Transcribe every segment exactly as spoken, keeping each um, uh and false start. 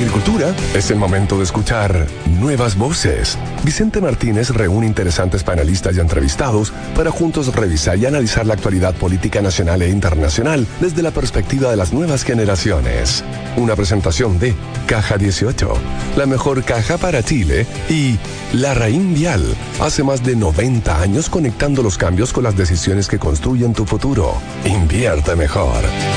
Agricultura, es el momento de escuchar nuevas voces. Vicente Martínez reúne interesantes panelistas y entrevistados para juntos revisar y analizar la actualidad política nacional e internacional desde la perspectiva de las nuevas generaciones. Una presentación de Caja dieciocho, la mejor caja para Chile, y Larraín Vial, hace más de noventa años conectando los cambios con las decisiones que construyen tu futuro. Invierte mejor.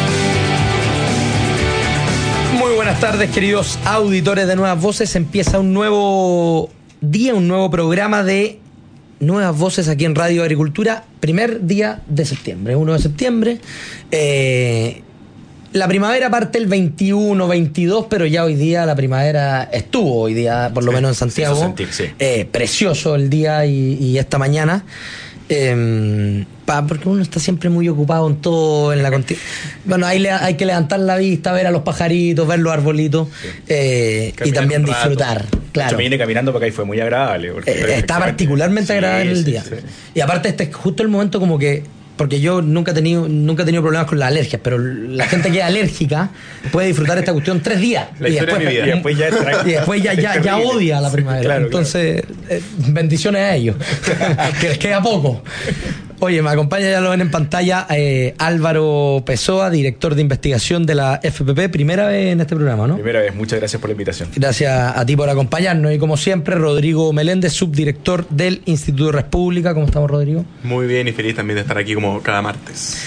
Muy buenas tardes, queridos auditores de Nuevas Voces. Empieza un nuevo día, un nuevo programa de Nuevas Voces aquí en Radio Agricultura. Primer día de septiembre, uno de septiembre. Eh, la primavera parte el veintiuno, veintidós, pero ya hoy día la primavera estuvo, hoy día, por lo menos en Santiago. Sí, sentir, sí. eh, precioso el día y, y esta mañana. Eh, pa, porque uno está siempre muy ocupado en todo, en la conti- bueno, ahí le, hay que levantar la vista, ver a los pajaritos, ver los arbolitos, sí. eh, y también disfrutar. Claro. Yo me vine caminando para acá y fue muy agradable. Porque eh, está particularmente sí, agradable el día. Sí, sí. Y aparte este es justo el momento como que, porque yo nunca he tenido nunca he tenido problemas con las alergias, pero la gente que es alérgica puede disfrutar esta cuestión tres días la y después, de mi vida. y después ya, y después ya, ya, ya odia la primavera. Sí, claro, entonces claro. Eh, bendiciones a ellos que les queda poco. Oye, me acompaña, ya lo ven en pantalla, eh, Álvaro Pessoa, director de investigación de la F P P. Primera vez en este programa, ¿no? Primera vez, muchas gracias por la invitación. Gracias a ti por acompañarnos. Y como siempre, Rodrigo Meléndez, subdirector del Instituto de República. ¿Cómo estamos, Rodrigo? Muy bien y feliz también de estar aquí como cada martes.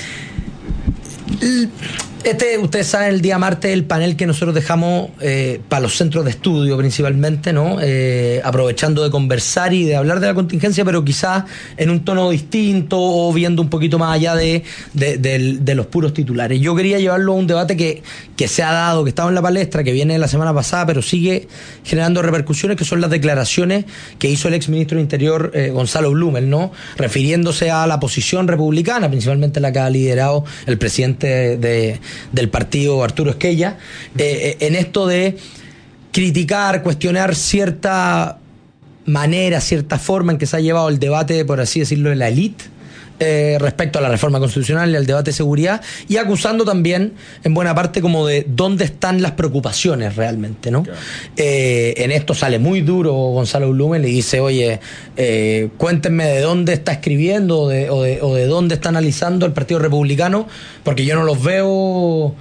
Este, ustedes saben, el día martes el panel que nosotros dejamos eh, para los centros de estudio principalmente, ¿no? Eh, aprovechando de conversar y de hablar de la contingencia, pero quizás en un tono distinto o viendo un poquito más allá de, de, de, de los puros titulares. Yo quería llevarlo a un debate que, que se ha dado, que estaba en la palestra, que viene la semana pasada, pero sigue generando repercusiones, que son las declaraciones que hizo el exministro de Interior eh, Gonzalo Blumel, ¿no? Refiriéndose a la posición republicana, principalmente la que ha liderado el presidente de del partido Arturo Esquella, eh, en esto de criticar, cuestionar cierta manera, cierta forma en que se ha llevado el debate, por así decirlo, de la élite eh, respecto a la reforma constitucional y al debate de seguridad, y acusando también en buena parte como de dónde están las preocupaciones realmente, ¿no? Claro. Eh, en esto sale muy duro Gonzalo Blumel y dice, oye, eh, cuéntenme de dónde está escribiendo o de, o, de, o de dónde está analizando el Partido Republicano, porque yo no los veo,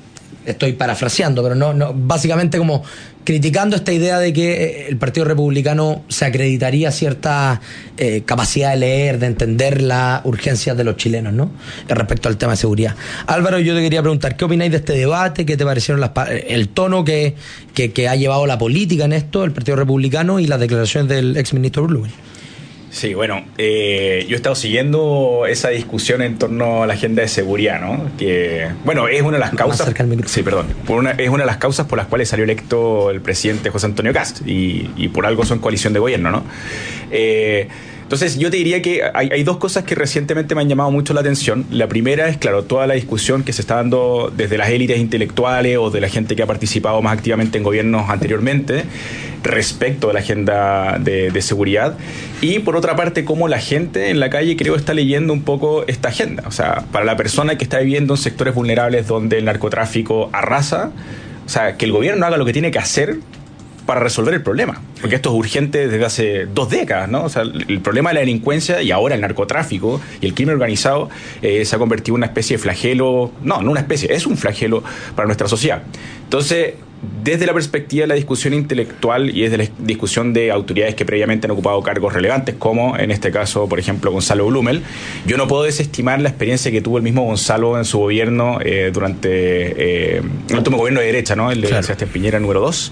estoy parafraseando, pero no, no básicamente como criticando esta idea de que el Partido Republicano se acreditaría cierta eh, capacidad de leer, de entender las urgencias de los chilenos, ¿no? Respecto al tema de seguridad. Álvaro, yo te quería preguntar, ¿qué opináis de este debate? ¿Qué te parecieron las, el tono que, que, que ha llevado la política en esto, el Partido Republicano, y las declaraciones del exministro Blumel? Sí, bueno, eh, yo he estado siguiendo esa discusión en torno a la agenda de seguridad, ¿no? Que, bueno, es una de las causas... Sí, perdón. Por una, es una de las causas por las cuales salió electo el presidente José Antonio Kast, y, y por algo son coalición de gobierno, ¿no? Eh, entonces, yo te diría que hay, hay dos cosas que recientemente me han llamado mucho la atención. La primera es, claro, toda la discusión que se está dando desde las élites intelectuales o de la gente que ha participado más activamente en gobiernos anteriormente respecto de la agenda de, de seguridad. Y por otra parte, cómo la gente en la calle creo está leyendo un poco esta agenda. O sea, para la persona que está viviendo en sectores vulnerables donde el narcotráfico arrasa, o sea, que el gobierno haga lo que tiene que hacer para resolver el problema, porque esto es urgente desde hace dos décadas, ¿no? O sea, el problema de la delincuencia y ahora el narcotráfico y el crimen organizado eh, se ha convertido en una especie de flagelo, no, no una especie, es un flagelo para nuestra sociedad. Entonces, desde la perspectiva de la discusión intelectual y desde la discusión de autoridades que previamente han ocupado cargos relevantes, como en este caso, por ejemplo, Gonzalo Blumel, yo no puedo desestimar la experiencia que tuvo el mismo Gonzalo en su gobierno eh, durante eh, el último gobierno de derecha, ¿no? El de claro. Sebastián Piñera número dos.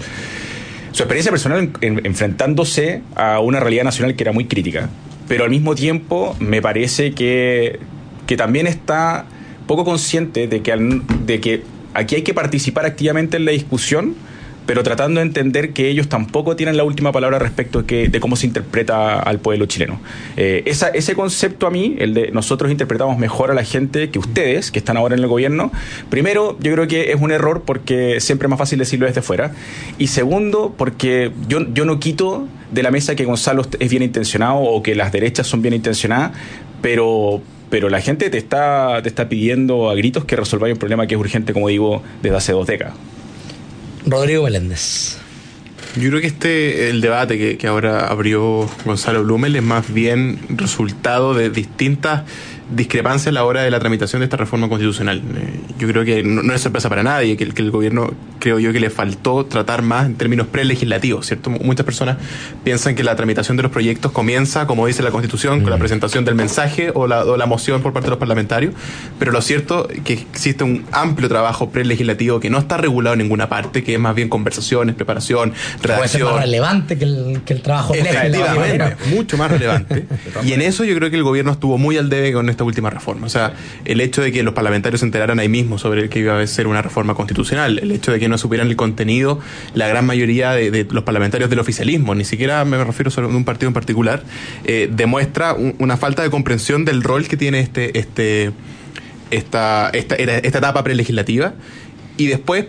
Su experiencia personal en, en, enfrentándose a una realidad nacional que era muy crítica, pero al mismo tiempo me parece que, que también está poco consciente de que, al, de que aquí hay que participar activamente en la discusión, pero tratando de entender que ellos tampoco tienen la última palabra respecto de, que, de cómo se interpreta al pueblo chileno. Eh, esa, ese concepto a mí, el de nosotros interpretamos mejor a la gente que ustedes, que están ahora en el gobierno, primero, yo creo que es un error porque siempre es más fácil decirlo desde fuera, y segundo, porque yo, yo no quito de la mesa que Gonzalo es bien intencionado o que las derechas son bien intencionadas, pero... pero la gente te está, te está pidiendo a gritos que resolváis un problema que es urgente, como digo, desde hace dos décadas. Rodrigo Meléndez. Yo creo que este, el debate que, que ahora abrió Gonzalo Blumel es más bien resultado de distintas discrepancias a la hora de la tramitación de esta reforma constitucional. Eh, yo creo que no, no es sorpresa para nadie que, que el gobierno, creo yo, que le faltó tratar más en términos prelegislativos, ¿cierto? Muchas personas piensan que la tramitación de los proyectos comienza, como dice la Constitución, con la presentación del mensaje o la, o la moción por parte de los parlamentarios, pero lo cierto es que existe un amplio trabajo prelegislativo que no está regulado en ninguna parte, que es más bien conversaciones, preparación, redacción. Puede ser más relevante que el, que el trabajo efectivamente, mucho más relevante. Y en eso yo creo que el gobierno estuvo muy al debe con esta última reforma. O sea, el hecho de que los parlamentarios se enteraran ahí mismo sobre que iba a ser una reforma constitucional, el hecho de que no supieran el contenido, la gran mayoría de, de los parlamentarios del oficialismo, ni siquiera me refiero solo a un partido en particular, eh, demuestra un, una falta de comprensión del rol que tiene este, este, esta, esta, esta etapa prelegislativa. Y después,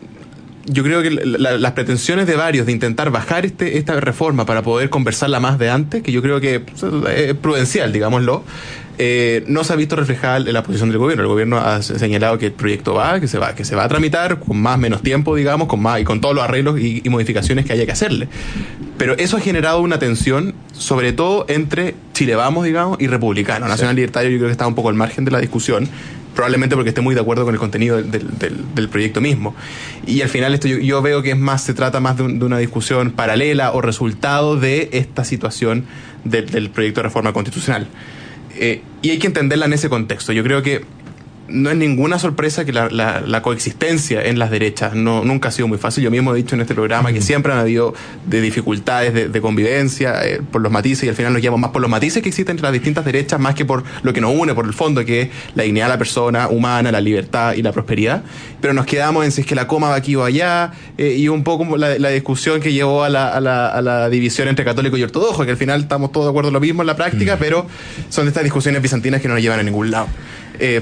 yo creo que la, las pretensiones de varios de intentar bajar este, esta reforma para poder conversarla más de antes, que yo creo que es prudencial, digámoslo, eh, no se ha visto reflejada en la posición del gobierno. El gobierno ha señalado que el proyecto va, que se va, que se va a tramitar con más menos tiempo, digamos, con más y con todos los arreglos y, y modificaciones que haya que hacerle. Pero eso ha generado una tensión, sobre todo entre Chile Vamos, digamos, y Republicano. Nacional sí. Libertario yo creo que está un poco al margen de la discusión, probablemente porque esté muy de acuerdo con el contenido del, del, del proyecto mismo. Y al final esto yo, yo veo que es más, se trata más de, un, de una discusión paralela o resultado de esta situación del, del proyecto de reforma constitucional. Eh, y hay que entenderla en ese contexto. Yo creo que no es ninguna sorpresa que la, la, la coexistencia en las derechas no, nunca ha sido muy fácil. Yo mismo he dicho en este programa que siempre han habido de dificultades de, de convivencia eh, por los matices, y al final nos llevamos más por los matices que existen entre las distintas derechas más que por lo que nos une, por el fondo, que es la dignidad de la persona humana, la libertad y la prosperidad. Pero nos quedamos en si es que la coma va aquí o allá, eh, y un poco la, la discusión que llevó a la, a, la, a la división entre católico y ortodoxo, que al final estamos todos de acuerdo en lo mismo en la práctica, pero son estas discusiones bizantinas que no nos llevan a ningún lado. Eh,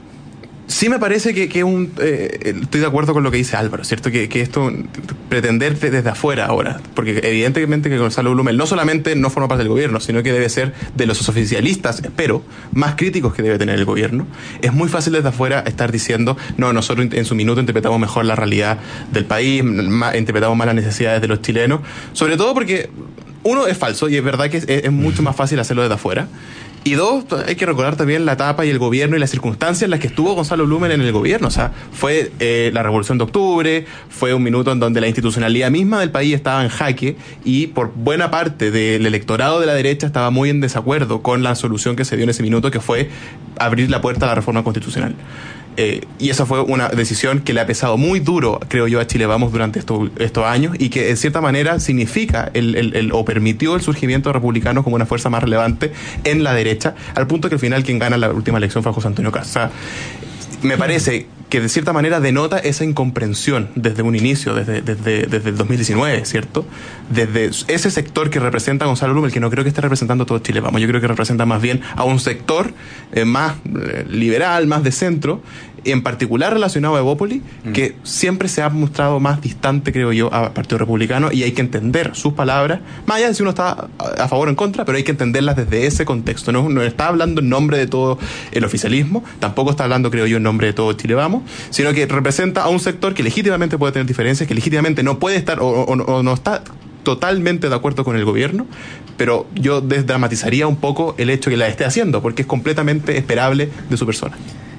Sí me parece que, que un, eh, estoy de acuerdo con lo que dice Álvaro, ¿cierto? Que, que esto, pretender desde afuera ahora, porque evidentemente que Gonzalo Blumel no solamente no forma parte del gobierno, sino que debe ser de los oficialistas, espero, más críticos que debe tener el gobierno. Es muy fácil desde afuera estar diciendo, no, nosotros en su minuto interpretamos mejor la realidad del país, más, interpretamos más las necesidades de los chilenos, sobre todo porque, uno, es falso, y es verdad que es, es mucho más fácil hacerlo desde afuera. Y dos, hay que recordar también la etapa y el gobierno y las circunstancias en las que estuvo Gonzalo Blumel en el gobierno. O sea, fue eh, la Revolución de Octubre, fue un minuto en donde la institucionalidad misma del país estaba en jaque y por buena parte del electorado de la derecha estaba muy en desacuerdo con la solución que se dio en ese minuto, que fue abrir la puerta a la reforma constitucional. Eh, y esa fue una decisión que le ha pesado muy duro, creo yo, a Chile Vamos durante estos, estos años, y que en cierta manera significa el, el, el, o permitió el surgimiento de republicanos como una fuerza más relevante en la derecha, al punto que al final quien gana la última elección fue José Antonio Cast. O sea, me parece que de cierta manera denota esa incomprensión desde un inicio, desde, desde, desde el dos mil diecinueve, ¿cierto? Desde ese sector que representa a Gonzalo Blumel, que no creo que esté representando a todo Chile Vamos, yo creo que representa más bien a un sector eh, más eh, liberal, más de centro, en particular relacionado a Evópoli, mm. que siempre se ha mostrado más distante, creo yo, al Partido Republicano, y hay que entender sus palabras, más allá de si uno está a favor o en contra, pero hay que entenderlas desde ese contexto. No, no está hablando en nombre de todo el oficialismo, tampoco está hablando, creo yo, en nombre de todo Chile Vamos, sino que representa a un sector que legítimamente puede tener diferencias, que legítimamente no puede estar o, o, o no está totalmente de acuerdo con el gobierno, pero yo desdramatizaría un poco el hecho que la esté haciendo, porque es completamente esperable de su persona.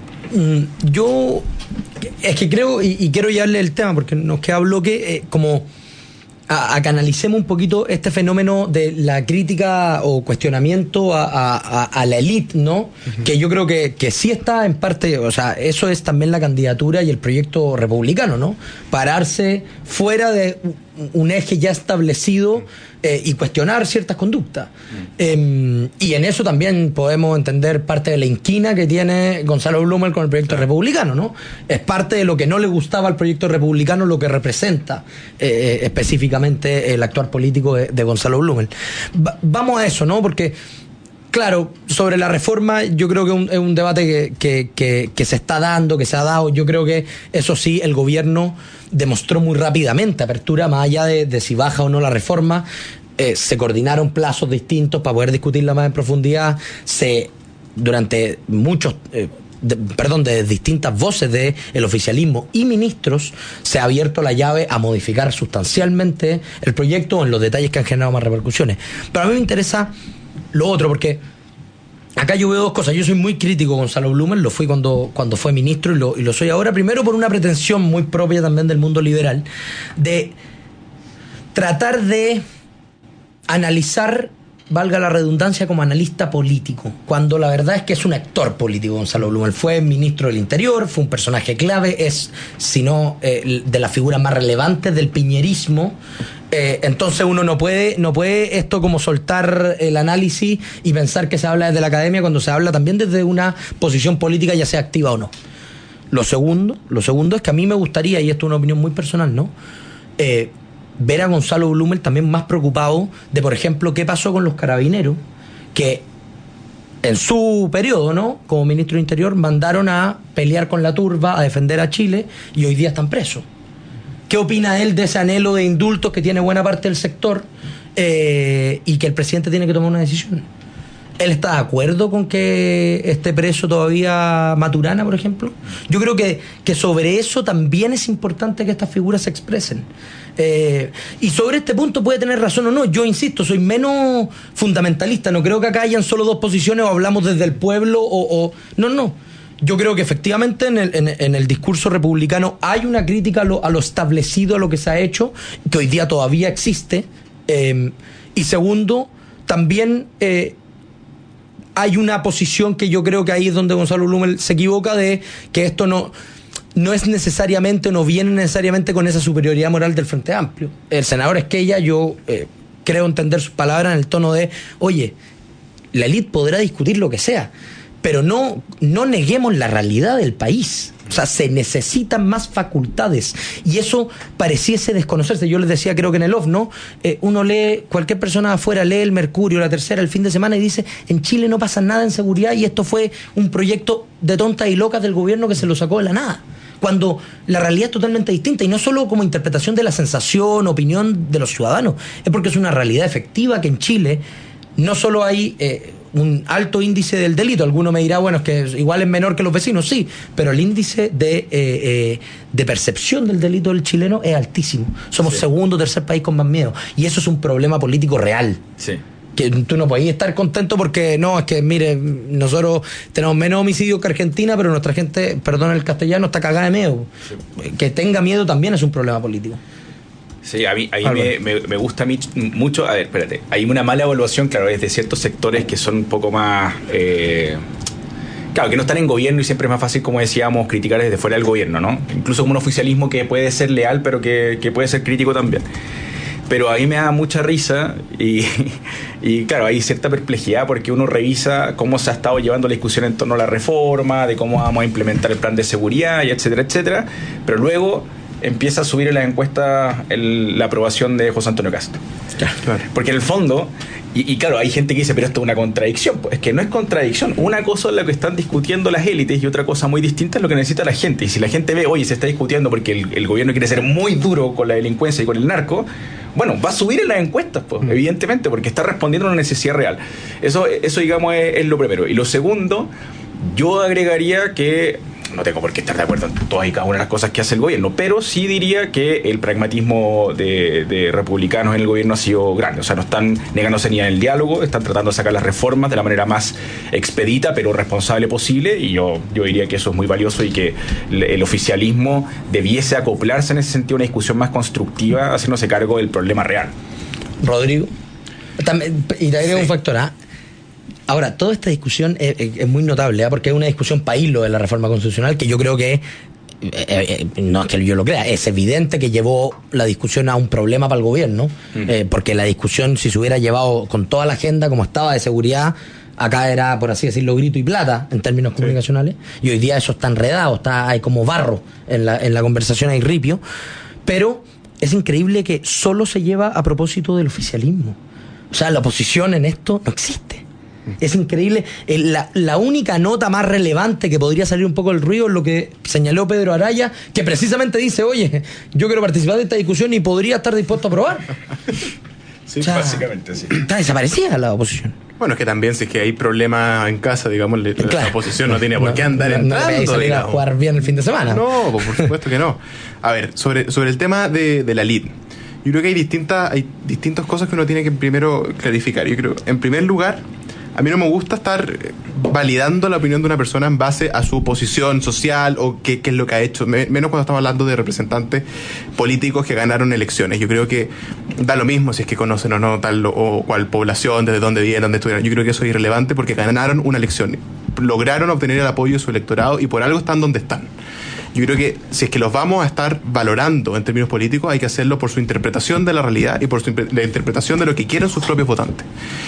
Yo es que creo, y, y quiero llevarle el tema porque nos queda bloque, eh, como a, a que analicemos un poquito este fenómeno de la crítica o cuestionamiento a, a, a la élite, ¿no? Uh-huh. Que yo creo que, que sí está en parte, o sea, eso es también la candidatura y el proyecto republicano, ¿no? Pararse fuera de un eje ya establecido eh, y cuestionar ciertas conductas. Mm. Eh, y en eso también podemos entender parte de la inquina que tiene Gonzalo Blumel con el proyecto claro. republicano, ¿no? Es parte de lo que no le gustaba al proyecto republicano, lo que representa eh, específicamente el actuar político de, de Gonzalo Blumel. Va, vamos a eso, ¿no? Porque claro, sobre la reforma yo creo que un, es un debate que, que, que, que se está dando, que se ha dado. Yo creo que eso sí, el gobierno demostró muy rápidamente apertura, más allá de, de si baja o no la reforma. Eh, se coordinaron plazos distintos para poder discutirla más en profundidad. Se, durante muchos, eh, de, perdón, de distintas voces del oficialismo y ministros, se ha abierto la llave a modificar sustancialmente el proyecto en los detalles que han generado más repercusiones. Pero a mí me interesa lo otro, porque acá yo veo dos cosas. Yo soy muy crítico con Gonzalo Blumen, lo fui cuando, cuando fue ministro y lo, y lo soy ahora, primero por una pretensión muy propia también del mundo liberal, de tratar de analizar, valga la redundancia, como analista político, cuando la verdad es que es un actor político. Gonzalo Blumen fue ministro del Interior, fue un personaje clave, es, si no, eh, de las figuras más relevantes del piñerismo. Eh, entonces uno no puede, no puede esto como soltar el análisis y pensar que se habla desde la academia cuando se habla también desde una posición política, ya sea activa o no. Lo segundo, lo segundo es que a mí me gustaría, y esto es una opinión muy personal, ¿no? Eh, ver a Gonzalo Blumen también más preocupado de, por ejemplo, qué pasó con los carabineros que en su periodo, ¿no?, como ministro de Interior, mandaron a pelear con la turba, a defender a Chile, y hoy día están presos. ¿Qué opina él de ese anhelo de indultos que tiene buena parte del sector eh, y que el presidente tiene que tomar una decisión? ¿Él está de acuerdo con que esté preso todavía Maturana, por ejemplo? Yo creo que, que sobre eso también es importante que estas figuras se expresen. Eh, y sobre este punto puede tener razón o no. Yo insisto, soy menos fundamentalista. No creo que acá hayan solo dos posiciones, o hablamos desde el pueblo o... o no, no. Yo creo que efectivamente en el, en, en el discurso republicano hay una crítica a lo, a lo establecido, a lo que se ha hecho, que hoy día todavía existe. Eh, y segundo, también... Eh, hay una posición que yo creo que ahí es donde Gonzalo Blumen se equivoca, de que esto no, no es necesariamente, no viene necesariamente con esa superioridad moral del Frente Amplio. El senador Esquella, yo eh, creo entender sus palabras en el tono de, oye, la élite podrá discutir lo que sea, pero no, no neguemos la realidad del país. O sea, se necesitan más facultades. Y eso pareciese desconocerse. Yo les decía, creo que en el off, ¿no? Eh, uno lee, cualquier persona de afuera lee el Mercurio, la Tercera, el fin de semana, y dice, en Chile no pasa nada en seguridad, y esto fue un proyecto de tontas y locas del gobierno que se lo sacó de la nada. Cuando la realidad es totalmente distinta, y no solo como interpretación de la sensación, opinión de los ciudadanos, es porque es una realidad efectiva que en Chile no solo hay... Eh, un alto índice del delito. Alguno me dirá, bueno, es que igual es menor que los vecinos, sí, pero el índice de, eh, eh, de percepción del delito del chileno es altísimo. Somos sí. segundo o tercer país con más miedo. Y eso es un problema político real. Sí. Que tú no podías estar contento porque, no, es que, mire, nosotros tenemos menos homicidios que Argentina, pero nuestra gente, perdón el castellano, está cagada de miedo. Sí. Que tenga miedo también es un problema político. Sí, a mí, a mí me, me, me gusta a mí mucho. A ver, espérate. Hay una mala evaluación, claro, desde ciertos sectores que son un poco más. Eh, claro, que no están en gobierno, y siempre es más fácil, como decíamos, criticar desde fuera del gobierno, ¿no? Incluso como un oficialismo que puede ser leal, pero que, que puede ser crítico también. Pero a mí me da mucha risa y, y, claro, hay cierta perplejidad porque uno revisa cómo se ha estado llevando la discusión en torno a la reforma, de cómo vamos a implementar el plan de seguridad, y etcétera, etcétera. Pero luego empieza a subir en las encuestas el, la aprobación de José Antonio Cast. Claro. Porque en el fondo, y, y claro, hay gente que dice, pero esto es una contradicción. Pues es que no es contradicción. Una cosa es lo que están discutiendo las élites y otra cosa muy distinta es lo que necesita la gente. Y si la gente ve, oye, se está discutiendo porque el, el gobierno quiere ser muy duro con la delincuencia y con el narco, bueno, va a subir en las encuestas, pues, mm. evidentemente, porque está respondiendo a una necesidad real. Eso, eso digamos, es, es lo primero. Y lo segundo, yo agregaría que no tengo por qué estar de acuerdo en todas y cada una de las cosas que hace el gobierno, pero sí diría que el pragmatismo de, de republicanos en el gobierno ha sido grande. O sea, no están negándose ni en el diálogo, están tratando de sacar las reformas de la manera más expedita pero responsable posible, y yo, yo diría que eso es muy valioso y que el, el oficialismo debiese acoplarse en ese sentido a una discusión más constructiva, haciéndose cargo del problema real. Rodrigo, también, y te agrego sí. un factor, ¿ah? ¿eh? Ahora, toda esta discusión es, es, es muy notable, ¿eh? Porque es una discusión país lo de la reforma constitucional, que yo creo que, eh, eh, no es que yo lo crea, es evidente que llevó la discusión a un problema para el gobierno, mm. eh, porque la discusión, si se hubiera llevado con toda la agenda como estaba de seguridad, acá era, por así decirlo, grito y plata en términos sí. comunicacionales, y hoy día eso está enredado, está, hay como barro en la, en la conversación, hay ripio, pero es increíble que solo se lleva a propósito del oficialismo. O sea, la oposición en esto no existe. Es increíble. La, la única nota más relevante que podría salir un poco del ruido es lo que señaló Pedro Araya, que precisamente dice, oye, yo quiero participar de esta discusión y podría estar dispuesto a aprobar. Sí, o sea, básicamente sí. Está desaparecida la oposición. Bueno, es que también si es que hay problemas en casa, digamos, claro, la oposición no tiene por no, qué andar no, entrando. No salir a jugar bien el fin de semana. No, pues por supuesto que no. A ver, sobre, sobre el tema de, de la L I D. Yo creo que hay distintas, hay distintas cosas que uno tiene que primero clarificar. Yo creo, en primer lugar, a mí no me gusta estar validando la opinión de una persona en base a su posición social o qué, qué es lo que ha hecho, menos cuando estamos hablando de representantes políticos que ganaron elecciones. Yo creo que da lo mismo si es que conocen o no tal o cual población, desde dónde vienen, dónde estuvieron. Yo creo que eso es irrelevante porque ganaron una elección, lograron obtener el apoyo de su electorado y por algo están donde están. Yo creo que si es que los vamos a estar valorando en términos políticos, hay que hacerlo por su interpretación de la realidad y por su la interpretación de lo que quieren sus propios votantes.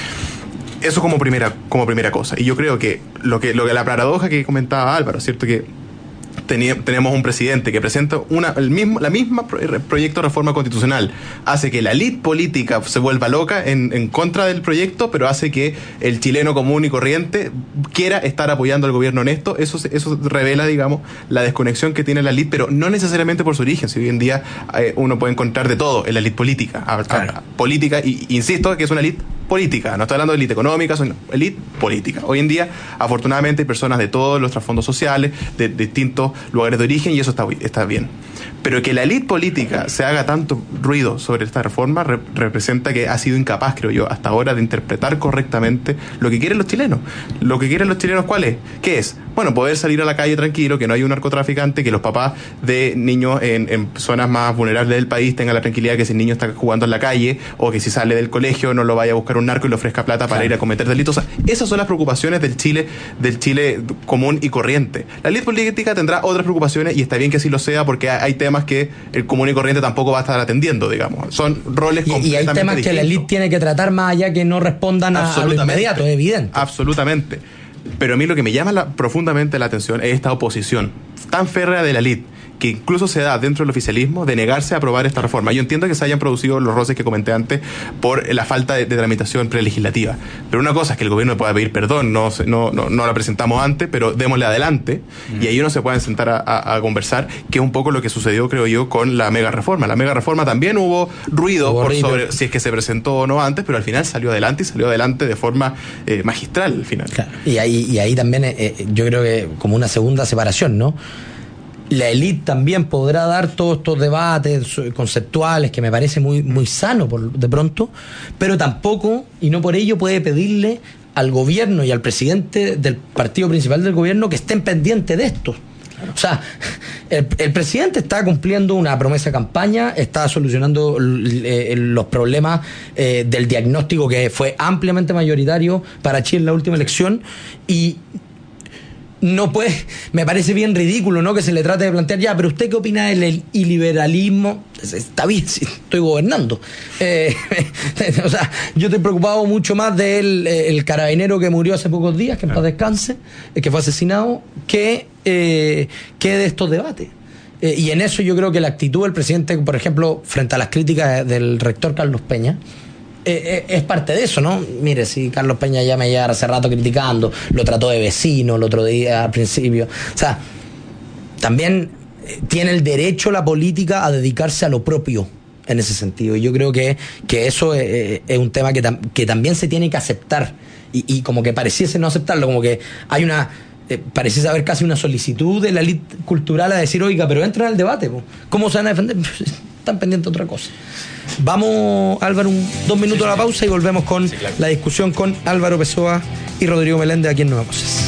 Eso como primera, como primera cosa. Y yo creo que lo que, lo que la paradoja que comentaba Álvaro, ¿cierto? Que tenía, tenemos un presidente que presenta una, el mismo, la misma proyecto de reforma constitucional, hace que la élite política se vuelva loca en, en contra del proyecto, pero hace que el chileno común y corriente quiera estar apoyando al gobierno en esto. Eso, eso revela, digamos, la desconexión que tiene la élite, pero no necesariamente por su origen. Si hoy en día eh, uno puede encontrar de todo en la élite política. A, claro. a, política, y insisto que es una élite política, no estoy hablando de élite económica, sino élite política. Hoy en día, afortunadamente, hay personas de todos los trasfondos sociales, de, de distintos lugares de origen, y eso está, está bien. Pero que la élite política se haga tanto ruido sobre esta reforma re, representa que ha sido incapaz, creo yo, hasta ahora de interpretar correctamente lo que quieren los chilenos. Lo que quieren los chilenos, ¿cuál es? ¿Qué es? Bueno, poder salir a la calle tranquilo, que no hay un narcotraficante, que los papás de niños en, en zonas más vulnerables del país tengan la tranquilidad que si el niño está jugando en la calle o que si sale del colegio no lo vaya a buscar un narco y le ofrezca plata para claro. ir a cometer delitos. O sea, esas son las preocupaciones del Chile, del Chile común y corriente. La élite política tendrá otras preocupaciones y está bien que así lo sea porque hay temas que el común y corriente tampoco va a estar atendiendo, digamos. Son roles completamente distintos. Y hay temas distintos. que la élite tiene que tratar más allá que no respondan a, a lo inmediato, es evidente. Absolutamente. Pero a mí lo que me llama la, profundamente la atención es esta oposición tan férrea de la élite, que incluso se da dentro del oficialismo de negarse a aprobar esta reforma. Yo entiendo que se hayan producido los roces que comenté antes por la falta de, de tramitación prelegislativa. Pero una cosa es que el gobierno pueda pedir perdón, no, no, no, no la presentamos antes, pero démosle adelante, mm. y ahí uno se pueden sentar a, a, a conversar, que es un poco lo que sucedió, creo yo, con la mega reforma. La mega reforma también hubo ruido por sobre si es que se presentó o no antes, pero al final salió adelante y salió adelante de forma eh, magistral al final. Claro. Y ahí, y ahí también eh, yo creo que como una segunda separación, ¿no? La élite también podrá dar todos estos debates conceptuales que me parece muy, muy sano por, de pronto, pero tampoco, y no por ello, puede pedirle al gobierno y al presidente del partido principal del gobierno que estén pendientes de esto. O sea, el, el presidente está cumpliendo una promesa de campaña, está solucionando eh, los problemas eh, del diagnóstico que fue ampliamente mayoritario para Chile en la última elección, y no puede, me parece bien ridículo, ¿no?, que se le trate de plantear, ya, pero ¿usted qué opina del iliberalismo? Está bien, si estoy gobernando. Eh, o sea, yo estoy preocupado mucho más del el carabinero que murió hace pocos días, que en paz descanse, que fue asesinado, que, eh, que de estos debates. Eh, y en eso yo creo que la actitud del presidente, por ejemplo, frente a las críticas del rector Carlos Peña, Eh, eh, es parte de eso, ¿no? Mire, si Carlos Peña ya me lleva hace rato criticando, lo trató de vecino el otro día al principio. O sea, también tiene el derecho la política a dedicarse a lo propio en ese sentido. Y yo creo que, que eso es, es un tema que, tam, que también se tiene que aceptar. Y, y como que pareciese no aceptarlo, como que hay una... Eh, pareciese haber casi una solicitud de la élite cultural a decir, oiga, pero entran al debate, ¿no? ¿Cómo se van a defender? Están pendientes de otra cosa. Vamos, Álvaro, un, dos minutos sí, a la pausa y volvemos con sí, claro. la discusión con Álvaro Pessoa y Rodrigo Meléndez aquí en Nuevas Voces.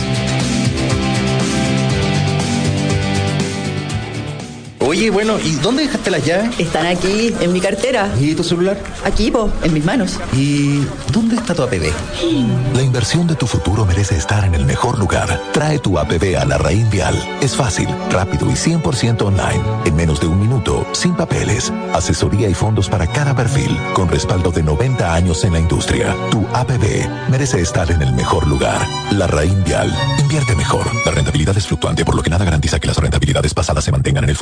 Oye, bueno, ¿y dónde dejaste las llaves? Están aquí, en mi cartera. ¿Y tu celular? Aquí, po, en mis manos. ¿Y dónde está tu A P B? La inversión de tu futuro merece estar en el mejor lugar. Trae tu A P B a Larraín Vial. Es fácil, rápido y cien por ciento online. En menos de un minuto, sin papeles. Asesoría y fondos para cada perfil, con respaldo de noventa años en la industria. Tu A P B merece estar en el mejor lugar. Larraín Vial. Invierte mejor. La rentabilidad es fluctuante, por lo que nada garantiza que las rentabilidades pasadas se mantengan en el futuro.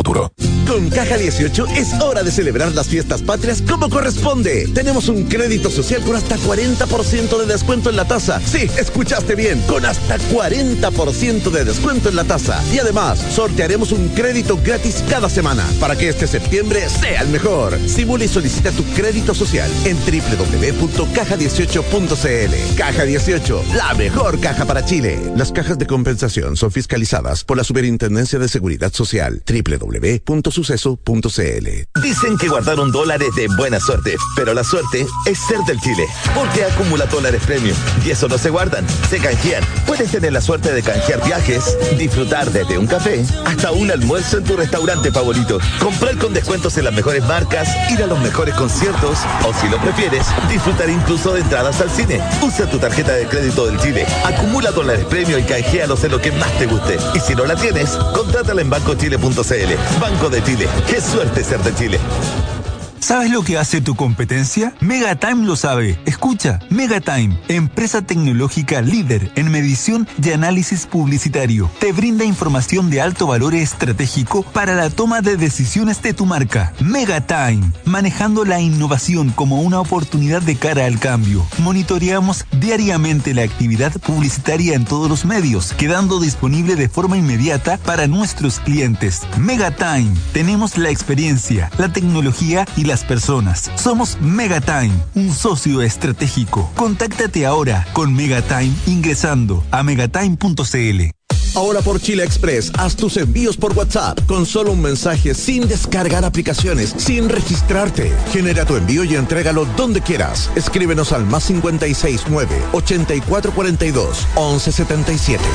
Con Caja dieciocho es hora de celebrar las fiestas patrias como corresponde. Tenemos un crédito social con hasta cuarenta por ciento de descuento en la tasa. Sí, escuchaste bien, con hasta cuarenta por ciento de descuento en la tasa. Y además, sortearemos un crédito gratis cada semana para que este septiembre sea el mejor. Simula y solicita tu crédito social en doble u doble u doble u punto caja dieciocho punto c l. Caja dieciocho, la mejor caja para Chile. Las cajas de compensación son fiscalizadas por la Superintendencia de Seguridad Social. doble u doble u doble u punto suceso punto c l. Dicen que guardaron dólares de buena suerte, pero la suerte es ser del Chile, porque acumula dólares premium y eso no se guardan, se canjean. Puedes tener la suerte de canjear viajes, disfrutar desde un café hasta un almuerzo en tu restaurante favorito, comprar con descuentos en las mejores marcas, ir a los mejores conciertos o, si lo prefieres, disfrutar incluso de entradas al cine. Usa tu tarjeta de crédito del Chile, acumula dólares premium y canjealos en lo que más te guste. Y si no la tienes, contrátala en banco chile punto c l. Banco de Chile. ¡Qué suerte ser de Chile! ¿Sabes lo que hace tu competencia? Megatime lo sabe. Escucha, Megatime, empresa tecnológica líder en medición y análisis publicitario, te brinda información de alto valor estratégico para la toma de decisiones de tu marca. Megatime, manejando la innovación como una oportunidad de cara al cambio. Monitoreamos diariamente la actividad publicitaria en todos los medios, quedando disponible de forma inmediata para nuestros clientes. Megatime, tenemos la experiencia, la tecnología y la las personas. Somos Megatime, un socio estratégico. Contáctate ahora con Megatime ingresando a megatime punto c l. Ahora por Chile Express, haz tus envíos por WhatsApp con solo un mensaje, sin descargar aplicaciones, sin registrarte. Genera tu envío y entrégalo donde quieras. Escríbenos al más cincuenta y seis nueve, ochenta y cuatro cuarenta y dos, once setenta y siete.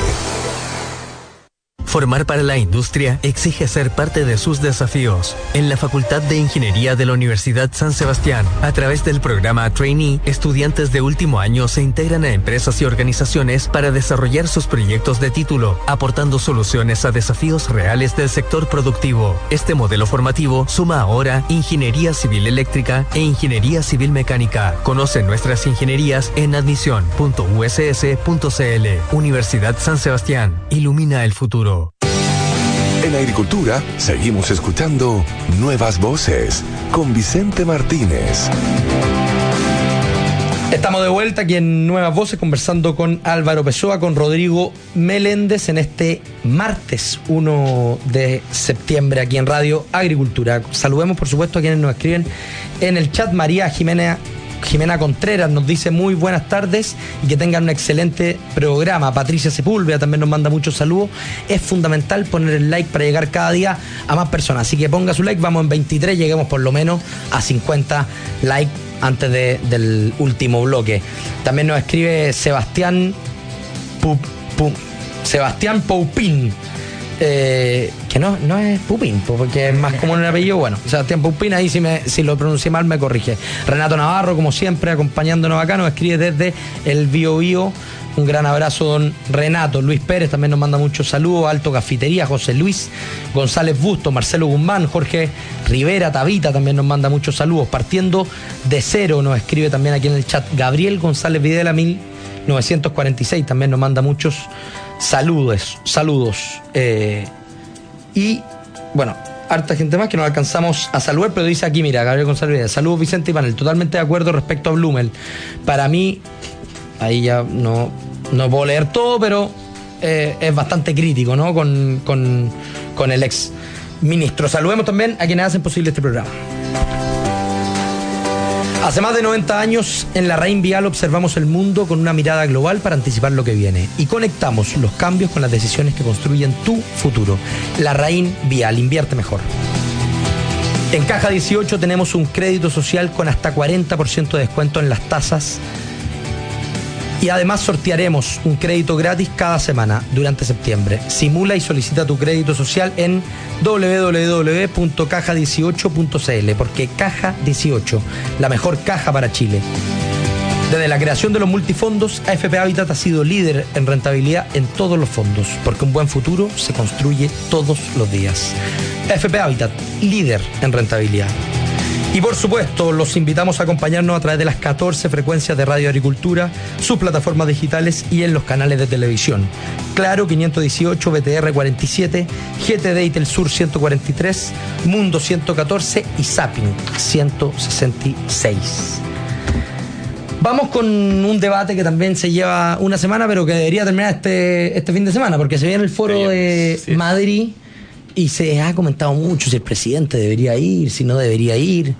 Formar para la industria exige ser parte de sus desafíos. En la Facultad de Ingeniería de la Universidad San Sebastián, a través del programa Trainee, estudiantes de último año se integran a empresas y organizaciones para desarrollar sus proyectos de título, aportando soluciones a desafíos reales del sector productivo. Este modelo formativo suma ahora Ingeniería Civil Eléctrica e Ingeniería Civil Mecánica. Conoce nuestras ingenierías en admisión punto u s s punto c l. Universidad San Sebastián. Ilumina el futuro. En Agricultura, seguimos escuchando Nuevas Voces con Vicente Martínez. Estamos de vuelta aquí en Nuevas Voces conversando con Álvaro Pessoa, con Rodrigo Meléndez en este martes uno de septiembre aquí en Radio Agricultura. Saludemos por supuesto a quienes nos escriben en el chat. María Jimena Jimena Contreras nos dice muy buenas tardes y que tengan un excelente programa. Patricia Sepúlveda también nos manda muchos saludos. Es fundamental poner el like para llegar cada día a más personas, así que ponga su like. Vamos en veintitrés, lleguemos por lo menos a cincuenta likes antes de, del último bloque. También nos escribe Sebastián Pu, Pu, Sebastián Poupín. Eh, que no, no es Pupín, porque es más común el apellido. Bueno, Sebastián Pupín, ahí si, me, si lo pronuncié mal me corrige. Renato Navarro, como siempre, acompañándonos acá, nos escribe desde el Bío Bío. Un gran abrazo, don Renato. Luis Pérez también nos manda muchos saludos. Alto Cafetería, José Luis González Busto, Marcelo Guzmán, Jorge Rivera, Tabita también nos manda muchos saludos. Partiendo de cero, nos escribe también aquí en el chat Gabriel González Videla, mil novecientos cuarenta y seis, también nos manda muchos saludos, saludos. Eh, y bueno, harta gente más que nos alcanzamos a saludar, pero dice aquí, mira, Gabriel González Videla, saludos Vicente y Panel, totalmente de acuerdo respecto a Blumel. Para mí, ahí ya no, no puedo leer todo, pero eh, es bastante crítico, ¿no? Con, con, con el ex ministro. Saludemos también a quienes hacen posible este programa. Hace más de noventa años, en La Raín Vial observamos el mundo con una mirada global para anticipar lo que viene y conectamos los cambios con las decisiones que construyen tu futuro. La Raín Vial, invierte mejor. En Caja dieciocho tenemos un crédito social con hasta cuarenta por ciento de descuento en las tasas y además sortearemos un crédito gratis cada semana durante septiembre. Simula y solicita tu crédito social en doble u doble u doble u punto caja dieciocho punto c l, porque Caja dieciocho, la mejor caja para Chile. Desde la creación de los multifondos, A F P Habitat ha sido líder en rentabilidad en todos los fondos, porque un buen futuro se construye todos los días. A F P Habitat, líder en rentabilidad. Y por supuesto, los invitamos a acompañarnos a través de las catorce frecuencias de Radio Agricultura, sus plataformas digitales y en los canales de televisión. Claro, quinientos dieciocho, B T R cuarenta y siete, G T D y Telsur ciento cuarenta y tres, Mundo ciento catorce y Zapping ciento sesenta y seis. Vamos con un debate que también se lleva una semana, pero que debería terminar este, este fin de semana, porque se viene el foro de sí. Madrid. Y se ha comentado mucho si el presidente debería ir, si no debería ir.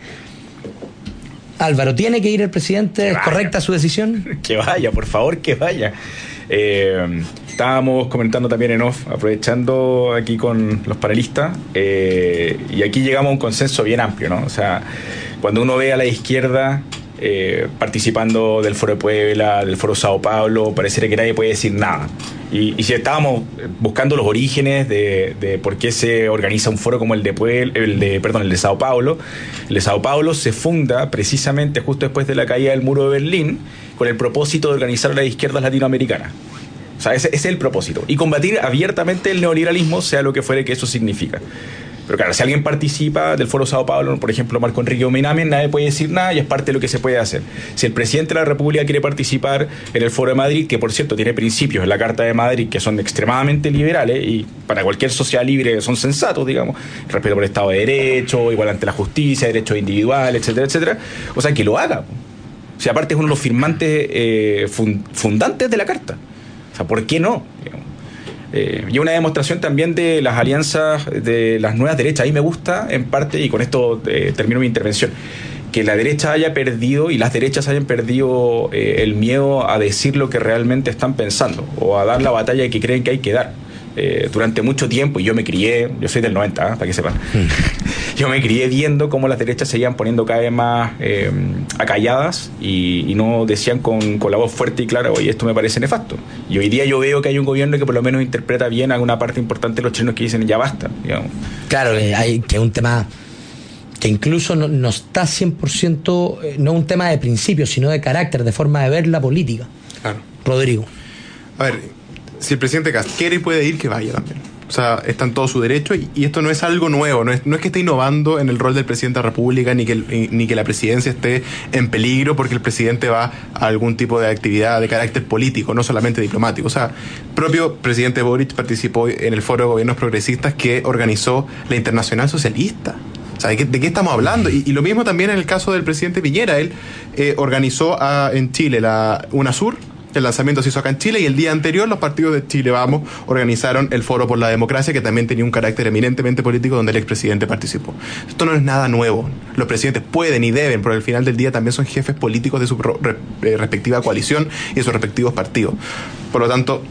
Álvaro, ¿tiene que ir el presidente? ¿Es correcta su decisión? Que vaya, por favor, que vaya. Eh, estábamos comentando también en off, aprovechando aquí con los panelistas, eh, y aquí llegamos a un consenso bien amplio, ¿no? O sea, cuando uno ve a la izquierda eh, participando del Foro de Puebla, del Foro Sao Paulo, pareciera que nadie puede decir nada. Y, y si estábamos buscando los orígenes de, de por qué se organiza un foro como el de Puebla, el de, perdón, el de Sao Paulo, el de Sao Paulo se funda precisamente justo después de la caída del muro de Berlín con el propósito de organizar a las izquierdas latinoamericanas. O sea, ese, ese es el propósito. Y combatir abiertamente el neoliberalismo, sea lo que fuere que eso significa. Pero claro, si alguien participa del Foro Sao Paulo, por ejemplo, Marco Enrique Ominami, nadie puede decir nada y es parte de lo que se puede hacer. Si el presidente de la República quiere participar en el Foro de Madrid, que por cierto tiene principios en la Carta de Madrid que son extremadamente liberales y para cualquier sociedad libre son sensatos, digamos, respeto por el Estado de Derecho, igual ante la justicia, derechos individuales, etcétera, etcétera, o sea, que lo haga. O sea, aparte es uno de los firmantes eh, fund- fundantes de la Carta. O sea, ¿por qué no? Digamos. Eh, y una demostración también de las alianzas de las nuevas derechas. A mí me gusta, en parte, y con esto eh, termino mi intervención, que la derecha haya perdido y las derechas hayan perdido eh, el miedo a decir lo que realmente están pensando o a dar la batalla que creen que hay que dar. Eh, durante mucho tiempo, y yo me crié, yo soy del noventa, ¿eh? Para que sepan, mm. yo me crié viendo cómo las derechas se iban poniendo cada vez más eh, acalladas y, y no decían con, con la voz fuerte y clara, oye, esto me parece nefasto. Y hoy día yo veo que hay un gobierno que por lo menos interpreta bien a una parte importante de los chilenos que dicen ya basta, digamos. Claro, que hay que es un tema que incluso no, no está cien por ciento, eh, no un tema de principio, sino de carácter, de forma de ver la política. Claro. Rodrigo. A ver, si el presidente Kast quiere y puede ir, que vaya también. O sea, está en todo su derecho y, y esto no es algo nuevo, no es, no es que esté innovando en el rol del presidente de la República ni que, el, ni que la presidencia esté en peligro porque el presidente va a algún tipo de actividad de carácter político, no solamente diplomático. O sea, propio presidente Boric participó en el Foro de Gobiernos Progresistas que organizó la Internacional Socialista. O sea, ¿de qué, de qué estamos hablando? Y, y lo mismo también en el caso del presidente Piñera. Él eh, organizó a, en Chile la UNASUR. El lanzamiento se hizo acá en Chile y el día anterior los partidos de Chile Vamos organizaron el Foro por la Democracia, que también tenía un carácter eminentemente político, donde el expresidente participó. Esto no es nada nuevo. Los presidentes pueden y deben, pero al final del día también son jefes políticos de su re, eh, respectiva coalición y de sus respectivos partidos. Por lo tanto,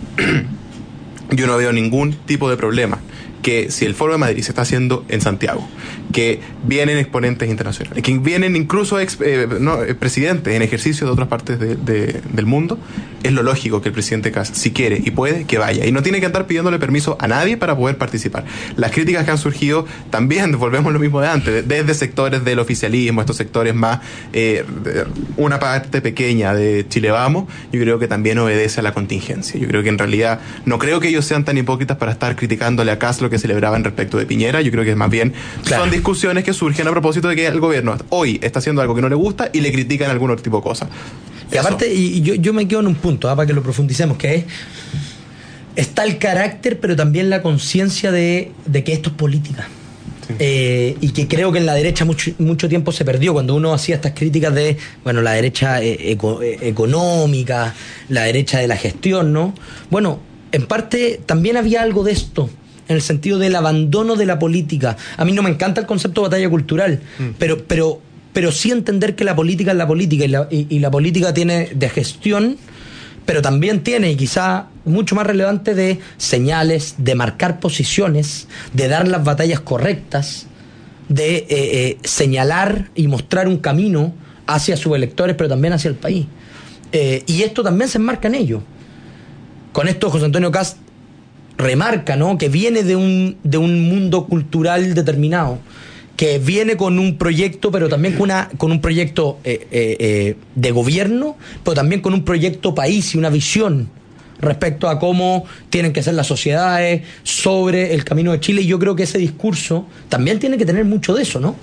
yo no veo ningún tipo de problema que si el Foro de Madrid se está haciendo en Santiago, que vienen exponentes internacionales, que vienen incluso ex, eh, no, presidentes en ejercicio de otras partes de, de, del mundo, es lo lógico que el presidente Kast, si quiere y puede, que vaya. Y no tiene que andar pidiéndole permiso a nadie para poder participar. Las críticas que han surgido también, volvemos lo mismo de antes, desde sectores del oficialismo, estos sectores más, eh, una parte pequeña de Chile Vamos, yo creo que también obedece a la contingencia. Yo creo que en realidad, no creo que ellos sean tan hipócritas para estar criticándole a Kast lo que celebraban respecto de Piñera. Yo creo que más bien claro. son discusiones que surgen a propósito de que el gobierno hoy está haciendo algo que no le gusta y le critican algún otro tipo de cosas. Y Eso. aparte, y yo, yo me quedo en un punto, ¿eh? Para que lo profundicemos, que es está el carácter, pero también la conciencia de, de que esto es política. Sí. Eh, y que creo que en la derecha mucho, mucho tiempo se perdió cuando uno hacía estas críticas de, bueno, la derecha eh, eco, eh, económica, la derecha de la gestión, ¿no? Bueno, en parte también había algo de esto, en el sentido del abandono de la política. A mí no me encanta el concepto de batalla cultural, mm. pero, pero, pero sí entender que la política es la política y la, y, y la política tiene de gestión, pero también tiene, y quizá mucho más relevante, de señales, de marcar posiciones, de dar las batallas correctas, de eh, eh, señalar y mostrar un camino hacia sus electores, pero también hacia el país. Eh, y esto también se enmarca en ello. Con esto José Antonio Kast remarca, ¿no?, que viene de un, de un mundo cultural determinado, que viene con un proyecto, pero también con, una, con un proyecto eh, eh, eh, de gobierno, pero también con un proyecto país y una visión respecto a cómo tienen que ser las sociedades sobre el camino de Chile. Y yo creo que ese discurso también tiene que tener mucho de eso, ¿no?